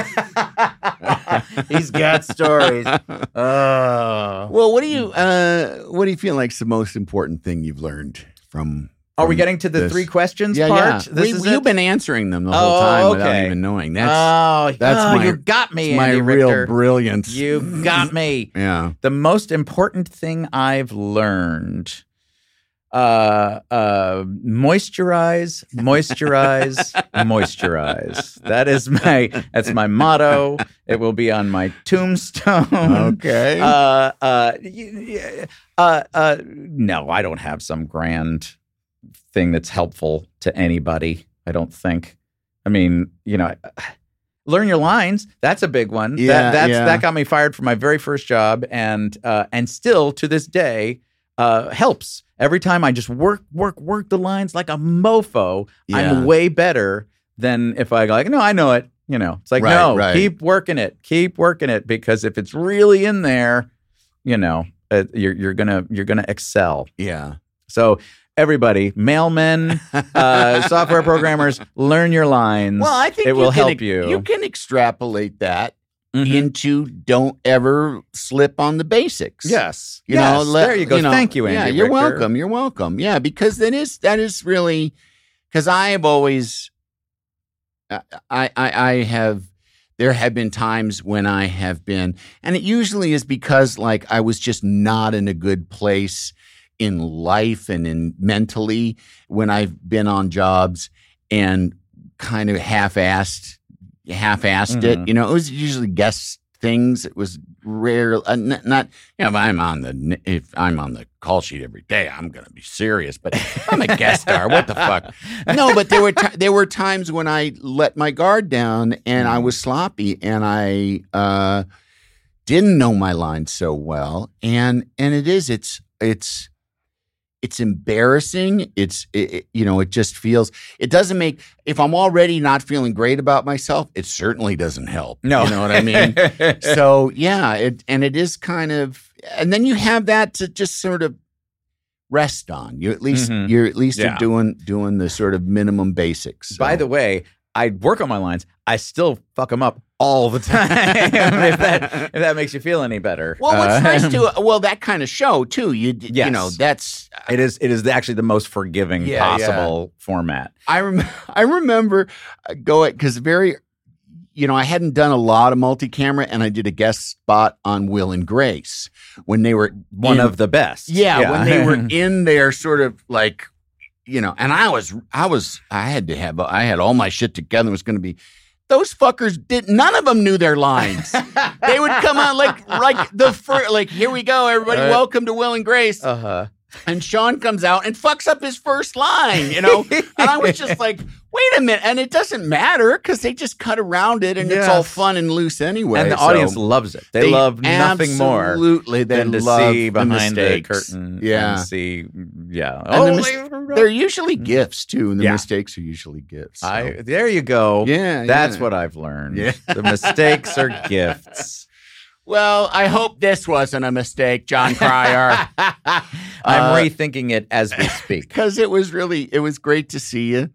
He's got stories. Oh. Well, what do you uh, what do you feel like's the most important thing you've learned from? Are we from getting to the this? three questions Yeah, part? yeah. This We- is you've it? been answering them the whole Oh, time without okay. even knowing. That's oh, that's oh, my- you got me, that's my Andy real Richter. brilliance. You got me. Yeah. The most important thing I've learned. Uh, uh, moisturize, moisturize, moisturize. That is my, that's my motto. It will be on my tombstone. Okay. Uh, uh, y- y- uh, uh, no, I don't have some grand thing that's helpful to anybody. I don't think. I mean, you know, learn your lines. That's a big one. Yeah, that, that's, yeah. that got me fired from my very first job, and uh, and still to this day uh, helps. Every time I just work, work, work the lines like a mofo, Yeah. I'm way better than if I go like, no, I know it. You know, it's like, Right, no, right. keep working it, keep working it, because if it's really in there, you know, uh, you're you're gonna you're gonna excel. Yeah. So everybody, mailmen, uh, software programmers, learn your lines. Well, I think it you will can help ex- you. You can extrapolate that Mm-hmm. into don't ever slip on the basics. Yes. You yes. know, let, there you go. you know, Thank you, Andy. Yeah, you're Richter. welcome. You're welcome. Yeah, because that is that is really because I have always I, I I have there have been times when I have been, and it usually is because like I was just not in a good place in life and in mentally when I've been on jobs and kind of half-assed half-assed Mm-hmm. it. You know, it was usually guest things. It was rare. Uh, n- not, you know, if I'm on the if I'm on the call sheet every day, I'm going to be serious. But if I'm a guest star. What the fuck? No, but there were t- there were times when I let my guard down and I was sloppy and I uh, didn't know my lines so well. And and it is it's it's. It's embarrassing. It's, it, it, you know, it just feels, it doesn't make, if I'm already not feeling great about myself, it certainly doesn't help. No. You know what I mean? So, yeah, it, and it is kind of, and then you have that to just sort of rest on. You at least, Mhm. you're at least Yeah. doing, doing the sort of minimum basics. By So- the way, I work on my lines. I still fuck them up all the time. if that if that makes you feel any better. Well, what's Uh, nice to, well, that kind of show too, you, you Yes. know, that's, It is. It is actually the most forgiving Yeah, possible format. I rem- I remember going because very, you know, I hadn't done a lot of multi-camera, and I did a guest spot on Will and Grace when they were One in- of the best. yeah, when they were in there, sort of like, you know, and I was I was I had to have I had all my shit together. It was going to be. Those fuckers did. None of them knew their lines. They would come on like like the first, like here we go, everybody, Uh, welcome to Will and Grace. Uh huh. And Sean comes out and fucks up his first line, you know? And I was just like, wait a minute. And it doesn't matter because they just cut around it and it's all Yes. fun and loose anyway. And the So audience loves it. They, love nothing more absolutely, they than to love see behind the, mistakes. curtain. Yeah. And see. Yeah. And the Oh, mis- they- They're usually gifts too. And the Yeah. mistakes are usually gifts. so. I, there you go. Yeah, That's yeah. what I've learned. Yeah. The mistakes are gifts. Well, I hope this wasn't a mistake, John Cryer. I'm Uh, rethinking it as we speak. Because it was really, it was great to see you.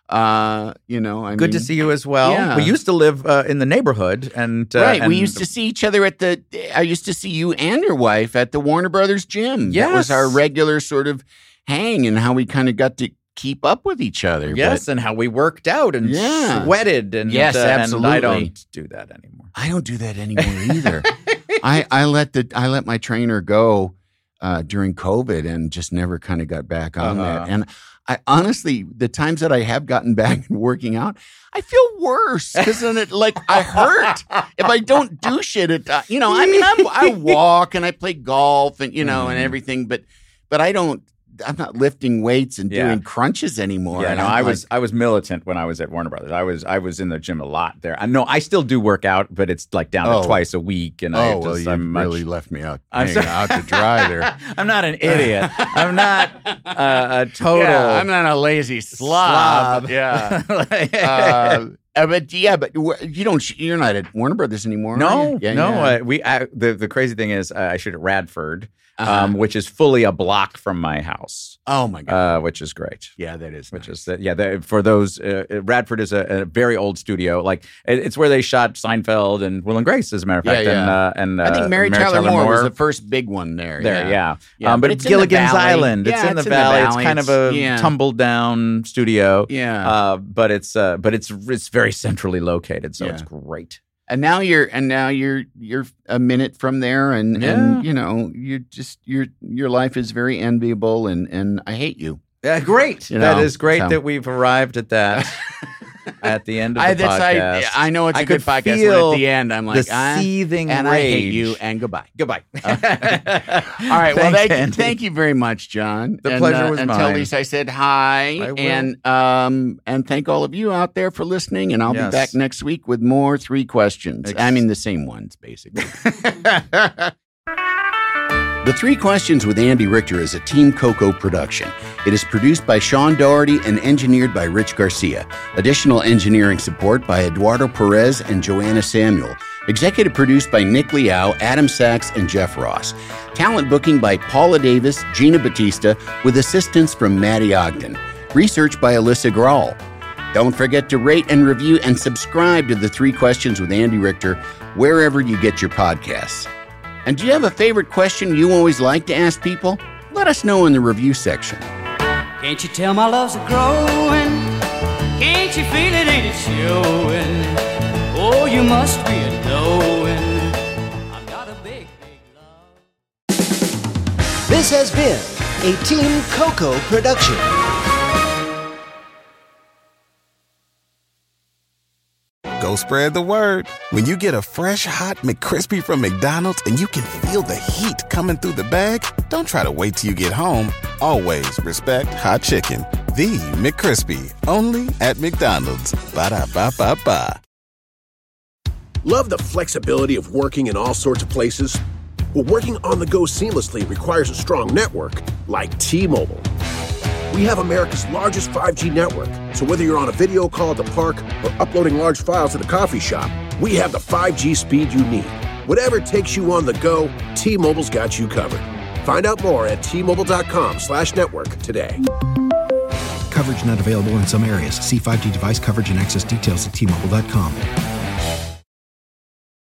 Uh, you know, I Good to mean- see you as well. Yeah. We used to live uh, in the neighborhood, and uh, Right, we and- used to see each other at the. I used to see you and your wife at the Warner Brothers gym. That was Yes. our regular sort of hang, and how we kind of got to keep up with each other. Yes, But and how we worked out and Yeah. sweated, and Yes, uh, And I absolutely. don't do that anymore. I don't do that anymore either. I I let the I let my trainer go uh, during COVID and just never kind of got back on Uh-huh. that. And I honestly, the times that I have gotten back and working out, I feel worse because then it like I hurt if I don't do shit. At uh, you know, I mean, I'm, I walk and I play golf and you know and Mhm. everything, but but I don't. I'm not lifting weights and Yeah. doing crunches anymore. Yeah, and no, I'm I like- was I was militant when I was at Warner Brothers. I was I was in the gym a lot there. I know I still do work out, but it's like down Oh. to twice a week. And I Oh, just, well, you I'm much, really left me out, I'm hanging sorry. out to dry there. I'm not an idiot. I'm not uh, a total. Yeah, I'm not a lazy slob. slob. Yeah. uh, uh, but yeah, but wh- you don't. sh- You're not at Warner Brothers anymore. are no, you? Yeah, no. yeah. Uh, we I, the the crazy thing is uh, I shoot at Radford, Uh-huh. um, which is fully a block from my house, oh my god. uh, which is great. yeah, that is. Which nice. is that? Yeah, the, for those, uh, Radford is a, a very old studio. Like it, it's where they shot Seinfeld and Will and Grace, as a matter of Yeah, fact. And, yeah. uh, and I think uh, Mary, Tyler, Moore, was the first big one there. there. Yeah, Yeah, um, but but, it's in the Gilligan's valley. Island. It's Yeah, in the it's in the valley. valley. It's kind of It's- a yeah. tumbled down studio. Yeah. uh, but it's uh, but it's it's very centrally located, so Yeah. it's great. And now you're and now you're you're a minute from there, and Yeah. and you know you just your your life is very enviable, and and I hate you. Yeah, great. You that know, is great so- that we've arrived at that at the end of the I, that's, podcast. I, I know it's a I good could podcast. When feel at the end, I'm like, the I, seething and I hate rage. you, and goodbye. Goodbye. All right. Well, Thanks, thank, Andy. thank you very much, John. The And, pleasure uh, was and mine. tell Lisa I said hi, I will. and um, and thank all of you out there for listening. And I'll Yes. be back next week with more three questions. Ex- I mean, the same ones, basically. The Three Questions with Andy Richter is a Team Coco production. It is produced by Sean Doherty and engineered by Rich Garcia. Additional engineering support by Eduardo Perez and Joanna Samuel. Executive produced by Nick Liao, Adam Sachs, and Jeff Ross. Talent booking by Paula Davis, Gina Batista, with assistance from Maddie Ogden. Research by Alyssa Grawl. Don't forget to rate and review and subscribe to the Three Questions with Andy Richter wherever you get your podcasts. And do you have a favorite question you always like to ask people? Let us know in the review section. Can't you tell my love's a-growing? Can't you feel it, ain't it showing? Oh, you must be a-knowing I've got a big, big love. This has been a Team Coco production. Go spread the word. When you get a fresh, hot McCrispy from McDonald's and you can feel the heat coming through the bag, don't try to wait till you get home. Always respect hot chicken. The McCrispy, only at McDonald's. Ba-da-ba-ba-ba. Love the flexibility of working in all sorts of places? Well, working on the go seamlessly requires a strong network like T-Mobile. We have America's largest five G network, so whether you're on a video call at the park or uploading large files at a coffee shop, we have the five G speed you need. Whatever takes you on the go, T-Mobile's got you covered. Find out more at T-Mobile.com slash network today. Coverage not available in some areas. See five G device coverage and access details at T Mobile dot com.